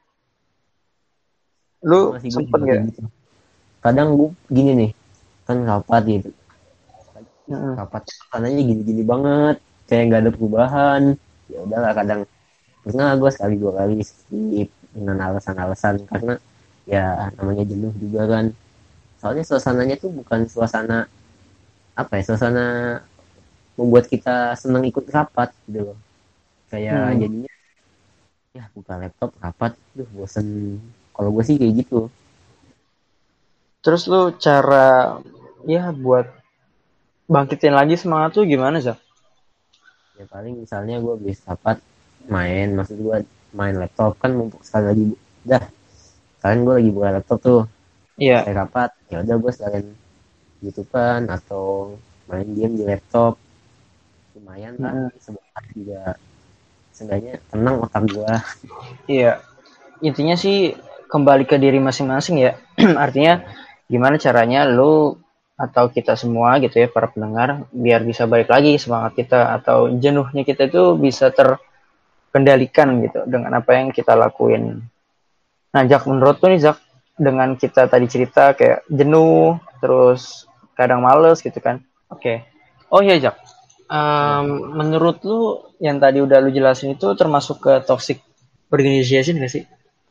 Speaker 1: Lu
Speaker 2: sama sih, gue
Speaker 1: sempet
Speaker 2: juga
Speaker 1: nggak?
Speaker 2: kayak gitu. Kadang gue gini nih, kan rapat gitu,
Speaker 1: Mm-mm.
Speaker 2: rapat kanannya gini-gini banget, kayak nggak ada perubahan. Ya udahlah, kadang pernah gue sekali dua kali skip dengan alasan-alasan, karena ya namanya jenuh juga kan. Soalnya suasananya tuh bukan suasana apa ya, suasana membuat kita senang ikut rapat gitu loh. Kayak
Speaker 1: Mm.
Speaker 2: jadinya ya buka laptop rapat, duh bosen. Kalau gue sih kayak gitu.
Speaker 1: Terus lu cara ya buat bangkitin lagi semangat tuh gimana sih?
Speaker 2: Ya paling misalnya gue habis rapat main, maksud gue main laptop kan, mumpuk sekali lagi dah, kalian gue lagi buka laptop tuh,
Speaker 1: Iya.
Speaker 2: saya rapat, ya udah gue sekalian YouTubean atau main game di laptop, lumayan lah
Speaker 1: Mm-mm.
Speaker 2: sebentar juga, seenggaknya tenang otak gue.
Speaker 1: Iya. Intinya sih kembali ke diri masing-masing ya. Artinya
Speaker 2: Ya,
Speaker 1: gimana caranya lu atau kita semua gitu ya para pendengar biar bisa balik lagi semangat kita atau jenuhnya kita itu bisa terkendalikan gitu dengan apa yang kita lakuin. Nah, Jak, menurut tuh nih Jak, dengan kita tadi cerita kayak jenuh, terus kadang males gitu kan. Oke. Okay. Oh iya Jak,
Speaker 2: Iya.
Speaker 1: um, menurut lu yang tadi udah lu jelasin itu termasuk ke toxic organization gak sih?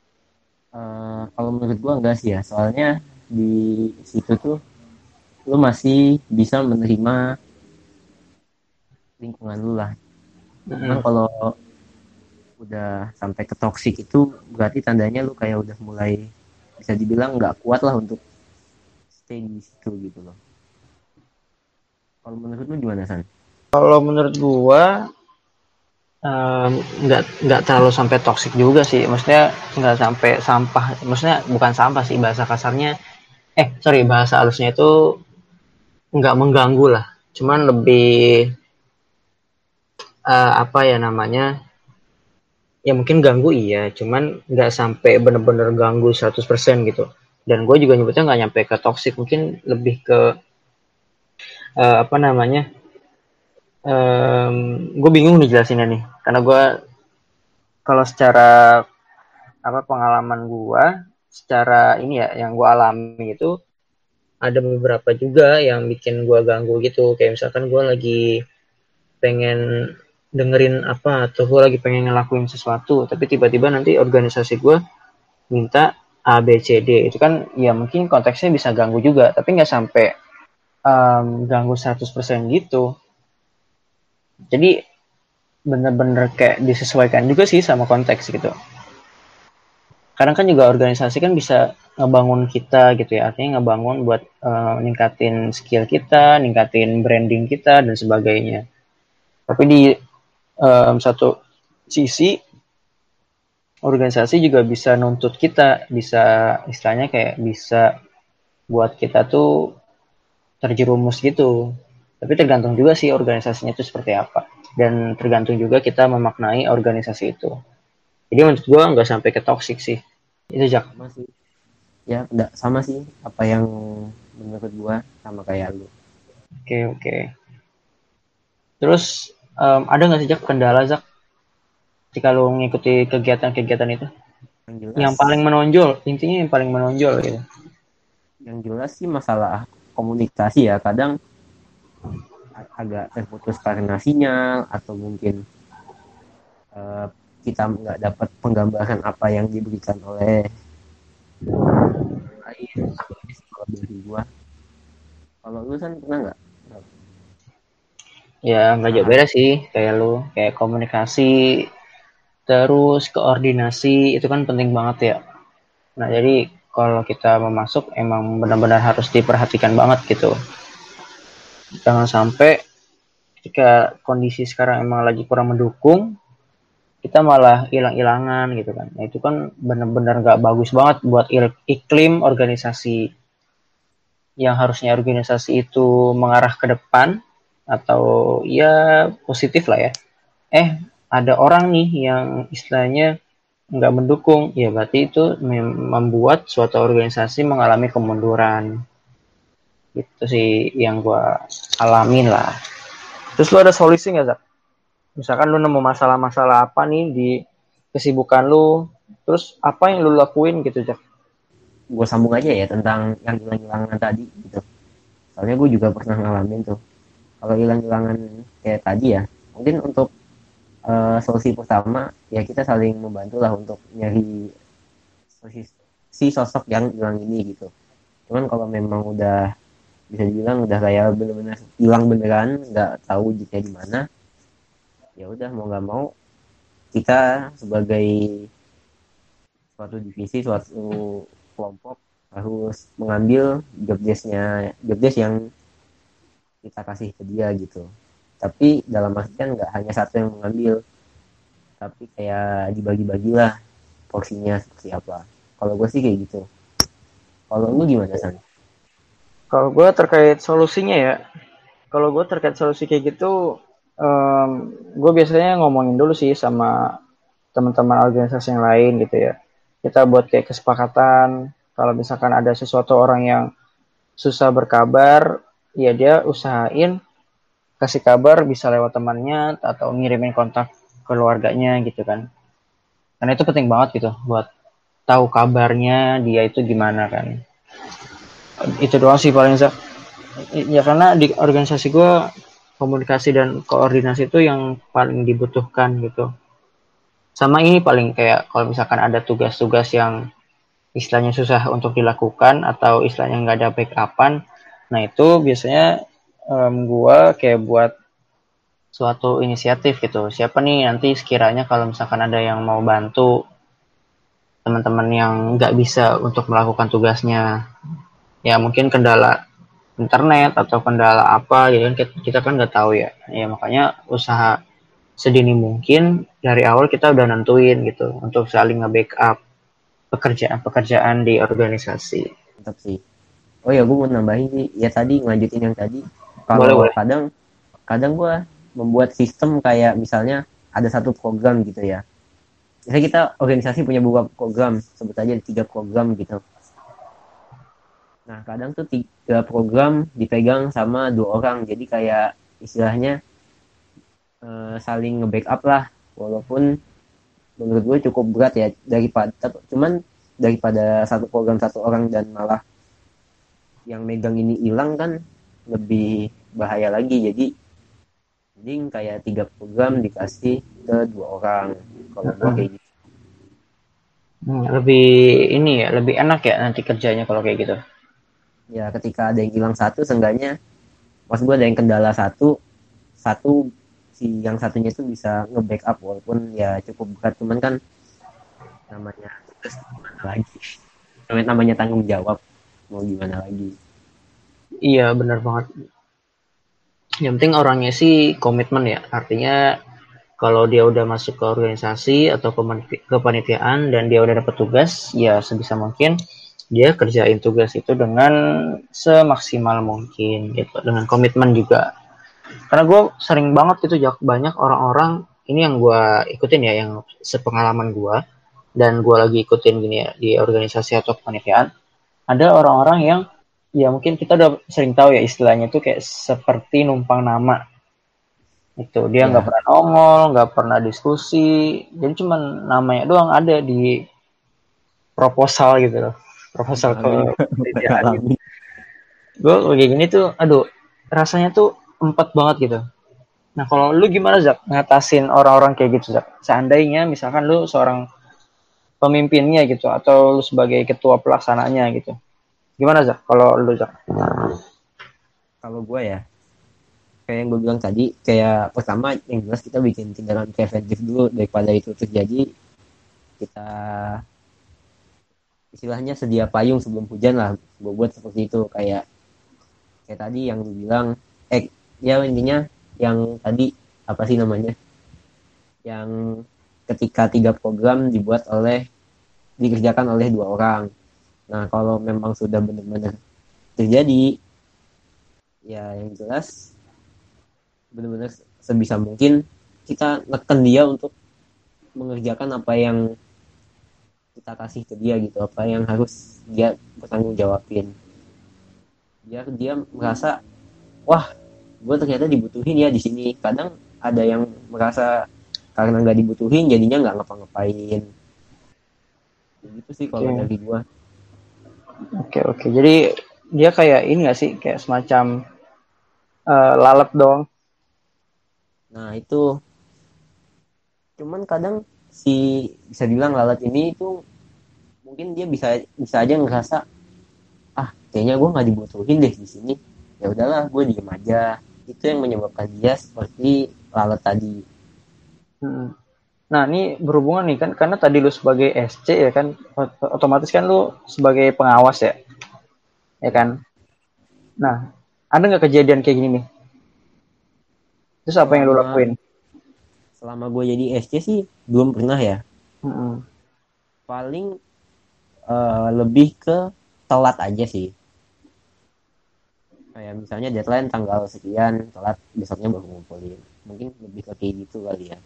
Speaker 2: Eh, kalau menurut gua enggak sih ya, soalnya di situ tuh lu masih bisa menerima lingkungan lu lah. Cuman
Speaker 1: Mm-mm.
Speaker 2: kalau udah sampai ke toxic itu berarti tandanya lu kayak udah mulai bisa dibilang nggak kuat lah untuk stay di situ gitu loh. Kalau menurut lu gimana San?
Speaker 1: Kalau menurut gua um, nggak nggak terlalu sampai toxic juga sih. Maksudnya nggak sampai sampah. Maksudnya bukan sampah sih bahasa kasarnya. Eh sorry bahasa halusnya itu nggak mengganggu lah. Cuman lebih uh, apa ya namanya? Ya mungkin ganggu iya, cuman nggak sampai bener-bener ganggu seratus persen gitu. Dan gue juga nyebutnya nggak nyampe ke toxic, mungkin lebih ke uh, apa namanya? Um, gue bingung nih jelasinnya nih, karena gue kalau secara apa pengalaman gue, secara ini ya yang gue alami itu ada beberapa juga yang bikin gue ganggu gitu. Kayak misalkan gue lagi pengen dengerin apa atau gue lagi pengen ngelakuin sesuatu, tapi tiba-tiba nanti organisasi gue minta A B C D itu kan ya mungkin konteksnya bisa ganggu juga tapi nggak sampai um, ganggu seratus persen gitu jadi bener-bener kayak disesuaikan juga sih sama konteks gitu kadang kan juga organisasi kan bisa ngebangun kita gitu ya artinya ngebangun buat uh, ningkatin skill kita ningkatin branding kita dan sebagainya tapi di um, satu sisi organisasi juga bisa nuntut kita bisa istilahnya kayak bisa buat kita tuh terjerumus gitu. Tapi tergantung juga sih organisasinya itu seperti apa. Dan tergantung juga kita memaknai organisasi itu. Jadi menurut gue nggak sampai ke toxic sih. Itu Jak.
Speaker 2: Sama sih. Ya, enggak sama sih apa yang menurut gua sama kayak lu.
Speaker 1: Oke oke. Terus um, ada nggak sih Jak kendala Jak ketika lo mengikuti kegiatan-kegiatan itu?
Speaker 2: Yang
Speaker 1: Yang
Speaker 2: jelas,
Speaker 1: paling menonjol, intinya yang paling menonjol gitu.
Speaker 2: yang jelas sih masalah komunikasi ya. Kadang agak terputus karena sinyal atau mungkin uh, kita nggak dapat penggambaran apa yang diberikan oleh lain. Kalau dari gua, kalau lu kan pernah nggak
Speaker 1: Ya nggak jauh
Speaker 2: saat
Speaker 1: beda sih kayak lo. Kayak komunikasi, terus koordinasi itu kan penting banget ya. Nah, jadi kalau kita mau masuk emang benar-benar harus diperhatikan banget gitu. Jangan sampai ketika kondisi sekarang emang lagi kurang mendukung, kita malah hilang-hilangan gitu kan. Nah, itu kan benar-benar nggak bagus banget buat iklim organisasi yang harusnya organisasi itu mengarah ke depan atau ya positif lah ya. Eh, ada orang nih yang istilahnya nggak mendukung, ya berarti itu membuat suatu organisasi mengalami kemunduran. Itu sih yang gue alamin lah. Terus lu ada solusi nggak, Zak? Misalkan lu nemu masalah-masalah apa nih di kesibukan lu, terus apa yang lu lakuin gitu, Zak?
Speaker 2: gue sambung aja ya tentang yang hilang-hilangan tadi gitu. Soalnya gue juga pernah ngalamin tuh. Kalau hilang-hilangan kayak tadi ya, mungkin untuk uh, solusi pertama ya kita saling membantu lah untuk nyari si sosok yang hilang ini gitu. Cuman kalau memang udah bisa dibilang udah kayak bener-bener hilang beneran, nggak tahu wujudnya di mana, ya udah mau nggak mau kita sebagai suatu divisi, suatu kelompok harus mengambil job desk-nya, job desk yang kita kasih ke dia gitu. Tapi dalam artian nggak hanya satu yang mengambil, tapi kayak dibagi-bagilah porsinya seperti apa. Kalau gue sih kayak gitu. Kalau lu gimana San?
Speaker 1: Kalau gue terkait solusinya ya, kalau gue terkait solusi kayak gitu, um, gue biasanya ngomongin dulu sih sama teman-teman organisasi yang lain gitu ya. Kita buat kayak kesepakatan, kalau misalkan ada sesuatu orang yang susah berkabar, ya dia usahain kasih kabar bisa lewat temannya atau ngirimin kontak keluarganya gitu kan. Karena itu penting banget gitu buat tahu kabarnya dia itu gimana kan. Itu doang sih paling Zak. Ya karena di organisasi gue komunikasi dan koordinasi itu yang paling dibutuhkan gitu. Sama ini paling kayak kalau misalkan ada tugas-tugas yang istilahnya susah untuk dilakukan atau istilahnya nggak ada backupan, nah itu biasanya um, gue kayak buat suatu inisiatif gitu. Siapa nih nanti sekiranya kalau misalkan ada yang mau bantu teman-teman yang nggak bisa untuk melakukan tugasnya, ya mungkin kendala internet atau kendala apa gitu kan kita kan nggak tahu ya. Ya makanya usaha sedini mungkin dari awal kita udah nentuin gitu untuk saling nge-backup pekerjaan-pekerjaan di organisasi.
Speaker 2: Mantap sih. Oh ya, gue mau nambahin sih. Ya tadi ngelanjutin yang tadi.
Speaker 1: Boleh
Speaker 2: Kalau
Speaker 1: boleh.
Speaker 2: kadang kadang gue membuat sistem kayak misalnya ada satu program gitu ya. Misalnya kita organisasi punya beberapa program, sebut aja ada tiga program gitu. Nah, kadang tuh tiga program dipegang sama dua orang. Jadi kayak istilahnya eh, saling nge-backup lah. Walaupun menurut gue cukup berat ya daripada cuman daripada satu program satu orang dan malah yang megang ini hilang kan lebih bahaya lagi. Jadi jadi kayak tiga program dikasih ke dua orang. Kalau gue kayak gitu.
Speaker 1: Hmm, lebih ini ya, lebih enak ya nanti kerjanya kalau kayak gitu.
Speaker 2: Ya ketika ada yang hilang satu, seenggaknya maksud gue ada yang kendala satu, satu si yang satunya itu bisa nge-backup walaupun ya cukup berat, cuman kan namanya tugas gimana lagi, namanya, namanya tanggung jawab, mau gimana lagi.
Speaker 1: Iya, benar banget. Yang penting orangnya sih komitmen ya. Artinya kalau dia udah masuk ke organisasi atau kepanitiaan dan dia udah dapat tugas, ya sebisa mungkin dia kerjain tugas itu dengan semaksimal mungkin gitu, dengan komitmen juga. Karena gue sering banget gitu banyak orang-orang ini yang gue ikutin ya, yang sepengalaman gue dan gue lagi ikutin gini ya di organisasi atau kepanitiaan, ada orang-orang yang ya mungkin kita udah sering tahu ya istilahnya tuh kayak seperti numpang nama itu, dia nggak
Speaker 2: Ya
Speaker 1: pernah nongol, nggak pernah diskusi, jadi cuman namanya doang ada di proposal gitu loh, proposal ke
Speaker 2: ngalamin
Speaker 1: kerjaan gitu.
Speaker 2: ngalamin
Speaker 1: Gue kayak gini tuh aduh rasanya tuh empat banget gitu. Nah kalau lu gimana Zak ngatasin orang-orang kayak gitu Zak, seandainya misalkan lu seorang pemimpinnya gitu atau lu sebagai ketua pelaksananya gitu, gimana Zak kalau lu Zak?
Speaker 2: kalau gue ya kayak yang gue bilang tadi, kayak pertama yang jelas kita bikin tindakan preventif dulu daripada itu terjadi. Kita istilahnya sedia payung sebelum hujan lah, gue buat seperti itu. Kayak kayak tadi yang lu bilang, eh ya intinya yang tadi apa sih namanya, yang ketika tiga program dibuat oleh dikerjakan oleh dua orang. Nah kalau memang sudah benar-benar terjadi, ya yang jelas benar-benar sebisa mungkin kita neken dia untuk mengerjakan apa yang kita kasih ke dia gitu, apa yang harus dia bertanggung jawabin, biar dia merasa wah gue ternyata dibutuhin ya di sini. Kadang ada yang merasa karena nggak dibutuhin jadinya nggak ngapa-ngapain gitu sih
Speaker 1: Oke
Speaker 2: kalau dari gue.
Speaker 1: oke oke, jadi dia kayak ini gak sih kayak semacam uh, lalat dong.
Speaker 2: Nah itu cuman kadang si bisa bilang lalat ini itu mungkin dia bisa bisa aja ngerasa ah kayaknya gue nggak dibutuhin deh di sini, ya udahlah gue diem aja. Itu yang menyebabkan dia seperti lalat tadi.
Speaker 1: Hmm. Nah, ini berhubungan nih kan karena tadi lu sebagai S C ya kan, otomatis kan lu sebagai pengawas ya, ya
Speaker 2: Ya
Speaker 1: kan. Nah, ada nggak kejadian kayak gini nih? Terus apa yang lu
Speaker 2: selama
Speaker 1: lakuin?
Speaker 2: selama gue jadi S C sih belum pernah ya.
Speaker 1: Hmm.
Speaker 2: Paling uh, lebih ke telat aja sih. Kayak misalnya deadline tanggal sekian, telat besoknya baru ngumpulin. Mungkin lebih ke kayak gitu kali ya.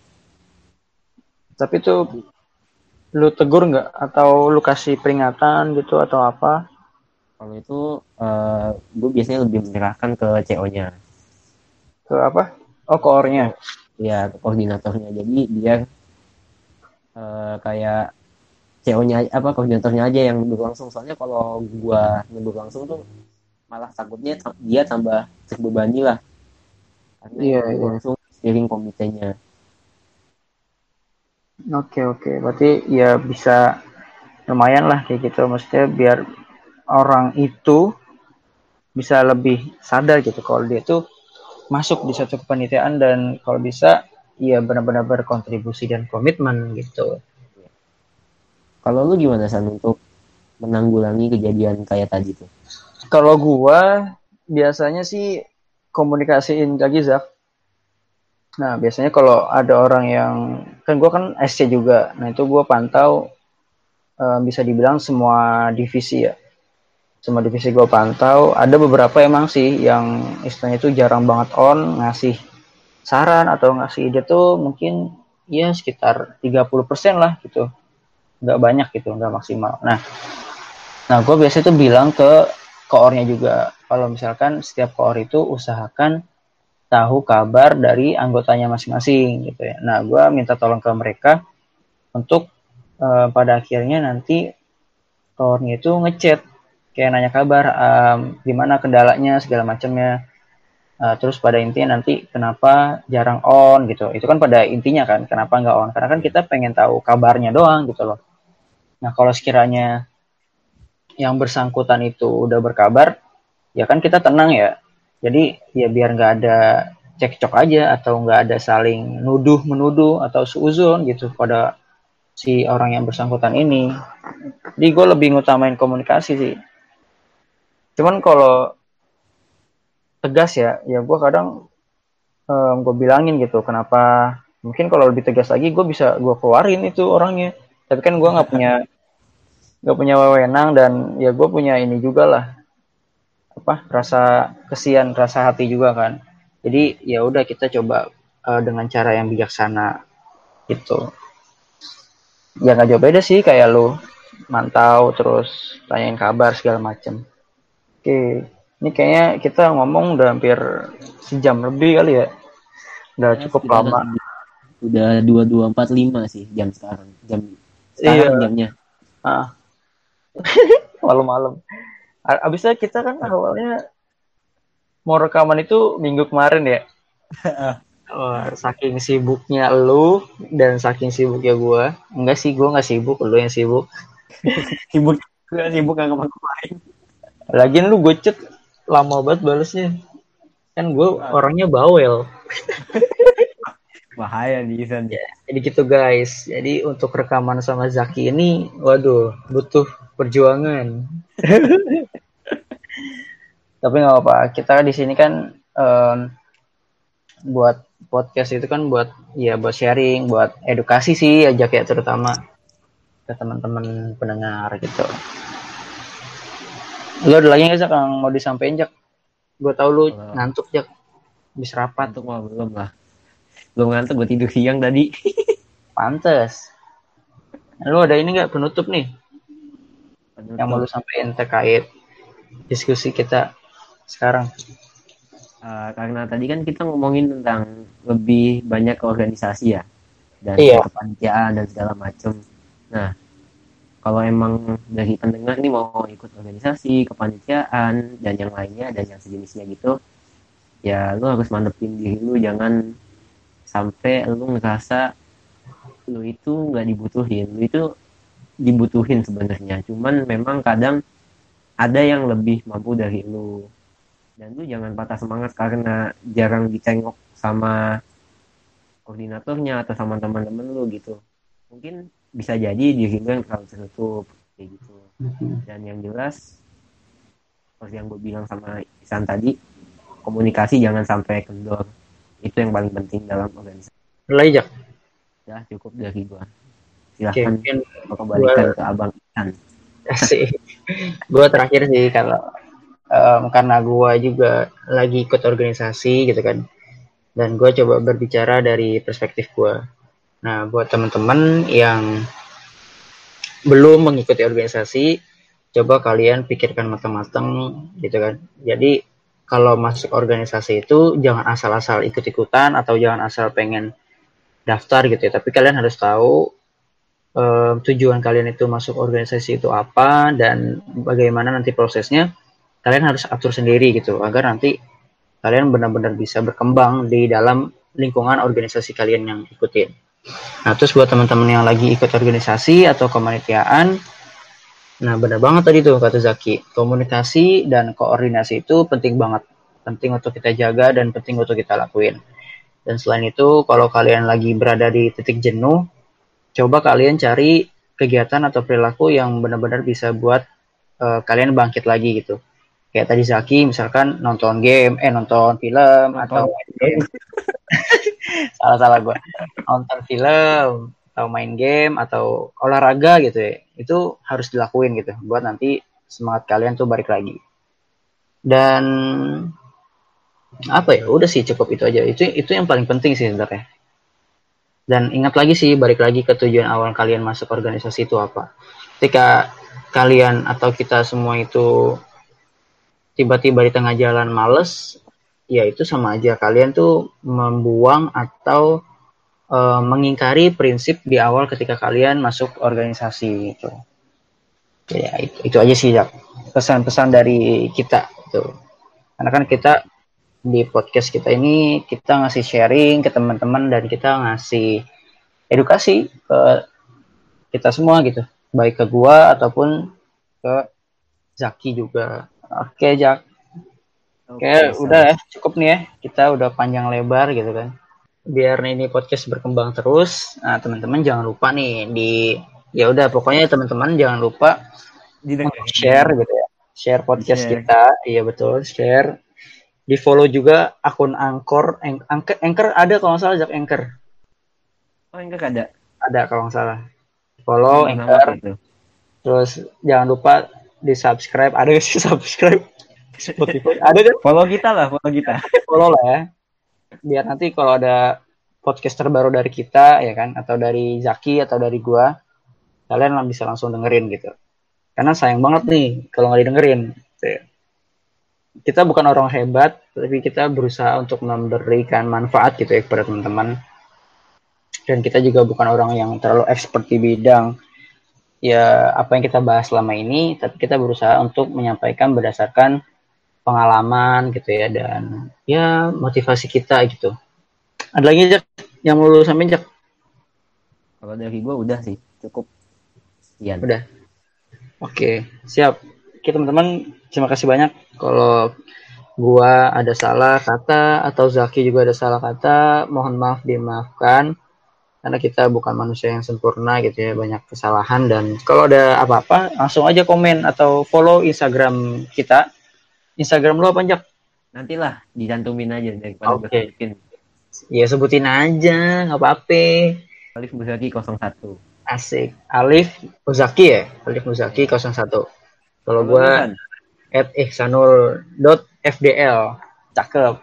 Speaker 1: Tapi tuh
Speaker 2: Jadi
Speaker 1: lu tegur nggak atau lu kasih peringatan gitu atau apa?
Speaker 2: Kalau itu uh, gue biasanya lebih menyerahkan ke C O-nya.
Speaker 1: Ke apa? Oh, core-nya.
Speaker 2: Ya, ke koordinatornya. Jadi dia uh, kayak C O-nya apa koordinatornya aja yang ngebut langsung. Soalnya kalau gue ngebut langsung tuh malah takutnya dia tambah terbebani lah. Karena
Speaker 1: Iya,
Speaker 2: yang ngebut
Speaker 1: iya.
Speaker 2: langsung steering komitenya.
Speaker 1: Oke, oke. Berarti ya bisa lumayan lah kayak gitu. Maksudnya biar orang itu bisa lebih sadar gitu kalau dia tuh masuk di satu kepanitiaan dan kalau bisa ya benar-benar berkontribusi dan komitmen gitu.
Speaker 2: Kalau lu gimana San untuk menanggulangi kejadian kayak tadi tuh?
Speaker 1: Kalau gua biasanya sih komunikasiin ke Gizak. Nah, biasanya kalau ada orang yang kan gua kan S C juga. Nah, itu gua pantau eh, bisa dibilang semua divisi ya. Semua divisi gua pantau. Ada beberapa emang sih yang istilahnya itu jarang banget on ngasih saran atau ngasih ide tuh mungkin ya sekitar tiga puluh persen lah gitu. Nggak banyak gitu, nggak maksimal. Nah, nah gue biasanya tuh bilang ke koornya juga. Kalau misalkan setiap koor itu usahakan tahu kabar dari anggotanya masing-masing gitu ya. Nah, gue minta tolong ke mereka untuk uh, pada akhirnya nanti koornya itu ngechat kayak nanya kabar um, gimana kendalanya segala macamnya. Uh, terus pada intinya nanti kenapa jarang on gitu. Itu kan pada intinya kan kenapa nggak on. Karena kan kita pengen tahu kabarnya doang gitu loh. Nah kalau sekiranya yang bersangkutan itu udah berkabar, ya kan kita tenang ya. Jadi ya biar nggak ada cekcok aja atau nggak ada saling nuduh menuduh atau seuzon gitu pada si orang yang bersangkutan ini. Jadi gue lebih ngutamain komunikasi sih. Cuman kalau tegas ya, ya gue kadang um, gue bilangin gitu kenapa mungkin kalau lebih tegas lagi gue bisa gue keluarin itu orangnya. Tapi kan gue nggak punya nggak punya wewenang dan ya gue punya ini juga lah apa rasa kesian rasa hati juga kan jadi ya udah kita coba uh, dengan cara yang bijaksana gitu ya nggak jauh beda sih kayak lu mantau terus tanyain kabar segala macem. Oke, ini kayaknya kita ngomong udah hampir sejam lebih kali ya, udah
Speaker 2: Ya
Speaker 1: cukup
Speaker 2: sekitaran
Speaker 1: lama.
Speaker 2: udah dua puluh dua empat puluh lima sih jam sekarang. Jam
Speaker 1: Iya,
Speaker 2: sekarang jamnya.
Speaker 1: ah malam-malam abisnya kita kan awalnya mau rekaman itu minggu kemarin ya. Oh, saking sibuknya lu dan saking sibuknya gue. Enggak sih, gue nggak sibuk, lu yang sibuk.
Speaker 2: Sibuk gue sibuk gak ngapa-ngapain.
Speaker 1: Lagian lu gue chat lama banget balesnya. Kan gue orangnya bawel.
Speaker 2: Bahaya nih Isan.
Speaker 1: Ya, jadi gitu guys. Jadi untuk rekaman sama Zaki ini, waduh, butuh perjuangan. Tapi nggak apa-apa. Kita di sini kan um, buat podcast itu kan buat ya buat sharing, buat edukasi sih aja kayak terutama ke teman-teman pendengar gitu. Lo ada lagi nggak sih yang mau disampaikan Jak? Gue tau lu
Speaker 2: Kalau
Speaker 1: ngantuk Jak, habis rapat.
Speaker 2: ngantuk mah belum lah. Belum ngantuk gue tidur siang tadi.
Speaker 1: Pantes. Lu ada ini nggak penutup nih yang mau lu
Speaker 2: Penutup.
Speaker 1: sampaikan terkait diskusi kita sekarang?
Speaker 2: Uh, karena tadi kan kita ngomongin tentang lebih banyak ke organisasi ya. Dan
Speaker 1: Iya.
Speaker 2: kayak kepanitiaan dan segala macem. Nah, kalau emang dari pendengar nih mau ikut organisasi, kepanitiaan, dan yang lainnya, dan yang sejenisnya gitu, ya lu harus mantepin diri lu, jangan sampai lu ngerasa lu itu nggak dibutuhin. Lu itu dibutuhin sebenarnya, cuman memang kadang ada yang lebih mampu dari lu. Dan lu jangan patah semangat karena jarang ditengok sama koordinatornya atau sama teman-teman lu gitu. Mungkin bisa jadi diri lu yang terlalu tertutup kayak gitu. Dan yang jelas seperti yang gue bilang sama Isan tadi, komunikasi jangan sampai kendor. Itu yang paling penting dalam organisasi.
Speaker 1: Mulai Jak.
Speaker 2: Ya cukup dari gue. Silahkan
Speaker 1: Oke,
Speaker 2: kembalikan
Speaker 1: gua...
Speaker 2: ke Abang Isan.
Speaker 1: sih. Gue terakhir sih kalau um, karena gue juga lagi ikut organisasi gitu kan, dan gue coba berbicara dari perspektif gue. Nah, buat teman-teman yang belum mengikuti organisasi, coba kalian pikirkan matang-matang gitu kan. Jadi kalau masuk organisasi itu jangan asal-asal ikut-ikutan atau jangan asal pengen daftar gitu ya, tapi kalian harus tahu um, tujuan kalian itu masuk organisasi itu apa dan bagaimana nanti prosesnya. Kalian harus atur sendiri gitu agar nanti kalian benar-benar bisa berkembang di dalam lingkungan organisasi kalian yang ikutin. Nah, terus buat teman-teman yang lagi ikut organisasi atau kepanitiaan, nah benar banget tadi tuh kata Zaki, komunikasi dan koordinasi itu penting banget, penting untuk kita jaga dan penting untuk kita lakuin. Dan selain itu, kalau kalian lagi berada di titik jenuh, coba kalian cari kegiatan atau perilaku yang benar-benar bisa buat uh, kalian bangkit lagi gitu. Kayak tadi Zaki misalkan nonton game, eh nonton film
Speaker 2: Nonton.
Speaker 1: atau main game. Salah-salah gue. Nonton film atau main game atau olahraga gitu ya. Itu harus dilakuin gitu buat nanti semangat kalian tuh balik lagi. Dan apa ya? Udah sih cukup itu aja. Itu itu yang paling penting sih sebenarnya. Dan ingat lagi sih balik lagi ke tujuan awal kalian masuk organisasi itu apa. Ketika kalian atau kita semua itu tiba-tiba di tengah jalan males, ya itu sama aja kalian tuh membuang atau e, mengingkari prinsip di awal ketika kalian masuk organisasi itu. Ya itu, itu aja sih ya pesan-pesan dari kita tuh. Karena kan kita di podcast kita ini kita ngasih sharing ke teman-teman dan kita ngasih edukasi ke kita semua gitu, baik ke gua ataupun ke Zaki juga. Oke, Jak. Oke,
Speaker 2: Oke, so.
Speaker 1: udah ya, cukup nih ya. Kita udah panjang lebar gitu kan. Biar ini podcast berkembang terus. Nah, teman-teman jangan lupa nih di ya udah pokoknya teman-teman jangan lupa untuk share gitu ya. Share podcast share. Kita. Iya betul, share. Di follow juga akun Anchor. Anchor, Anchor ada kalau nggak salah, Jak Anchor.
Speaker 2: Oh, Anchor ada.
Speaker 1: Ada kalau nggak salah. Follow hmm, Anchor. Terus jangan lupa di subscribe. Ada nggak sih subscribe? Spotify ada kan?
Speaker 2: Follow kita lah, follow kita.
Speaker 1: Follow lah ya. Biar nanti kalau ada podcast terbaru dari kita ya kan, atau dari Zaki atau dari gua, kalian bisa langsung dengerin gitu. Karena sayang banget nih kalau nggak didengerin. Kita bukan orang hebat, tapi kita berusaha untuk memberikan manfaat gitu ya kepada teman-teman. Dan kita juga bukan orang yang terlalu expert di bidang ya apa yang kita bahas selama ini, tapi kita berusaha untuk menyampaikan berdasarkan pengalaman gitu ya dan ya motivasi kita gitu. Ada lagi Jak yang mau lu sampaikan Jak?
Speaker 2: Kalau dari gue udah sih cukup sekian.
Speaker 1: Udah. Oke siap. Oke teman-teman terima kasih banyak. Kalau gua ada salah kata atau Zaki juga ada salah kata, mohon maaf dimaafkan. Karena kita bukan manusia yang sempurna gitu ya, banyak kesalahan dan kalau ada apa-apa langsung aja komen atau follow Instagram kita. Instagram lo apa Jak?
Speaker 2: Nantilah dicantumin aja daripada gue sebutin.
Speaker 1: Ya sebutin aja, nggak apa-apa.
Speaker 2: Alif Muzaki nol satu.
Speaker 1: Asik. Alif Muzaki ya? Alif Muzaki nol satu. Kalau gue at ihsanul dot f d l. Cakep.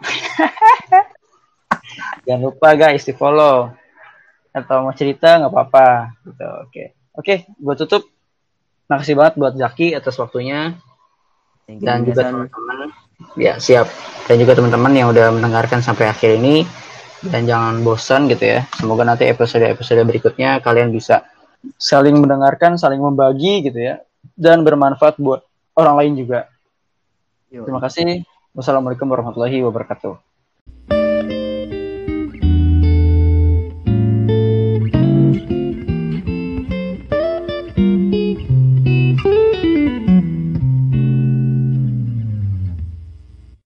Speaker 1: Jangan lupa guys di follow. Atau mau cerita nggak apa-apa gitu. Oke oke gue tutup. Makasih banget buat Zaki atas waktunya dan juga teman-teman ya siap dan juga teman-teman yang udah mendengarkan sampai akhir ini dan jangan bosan gitu ya. Semoga nanti episode-episode berikutnya kalian bisa saling mendengarkan, saling membagi gitu ya dan bermanfaat buat orang lain juga. Terima kasih. Wassalamualaikum warahmatullahi wabarakatuh.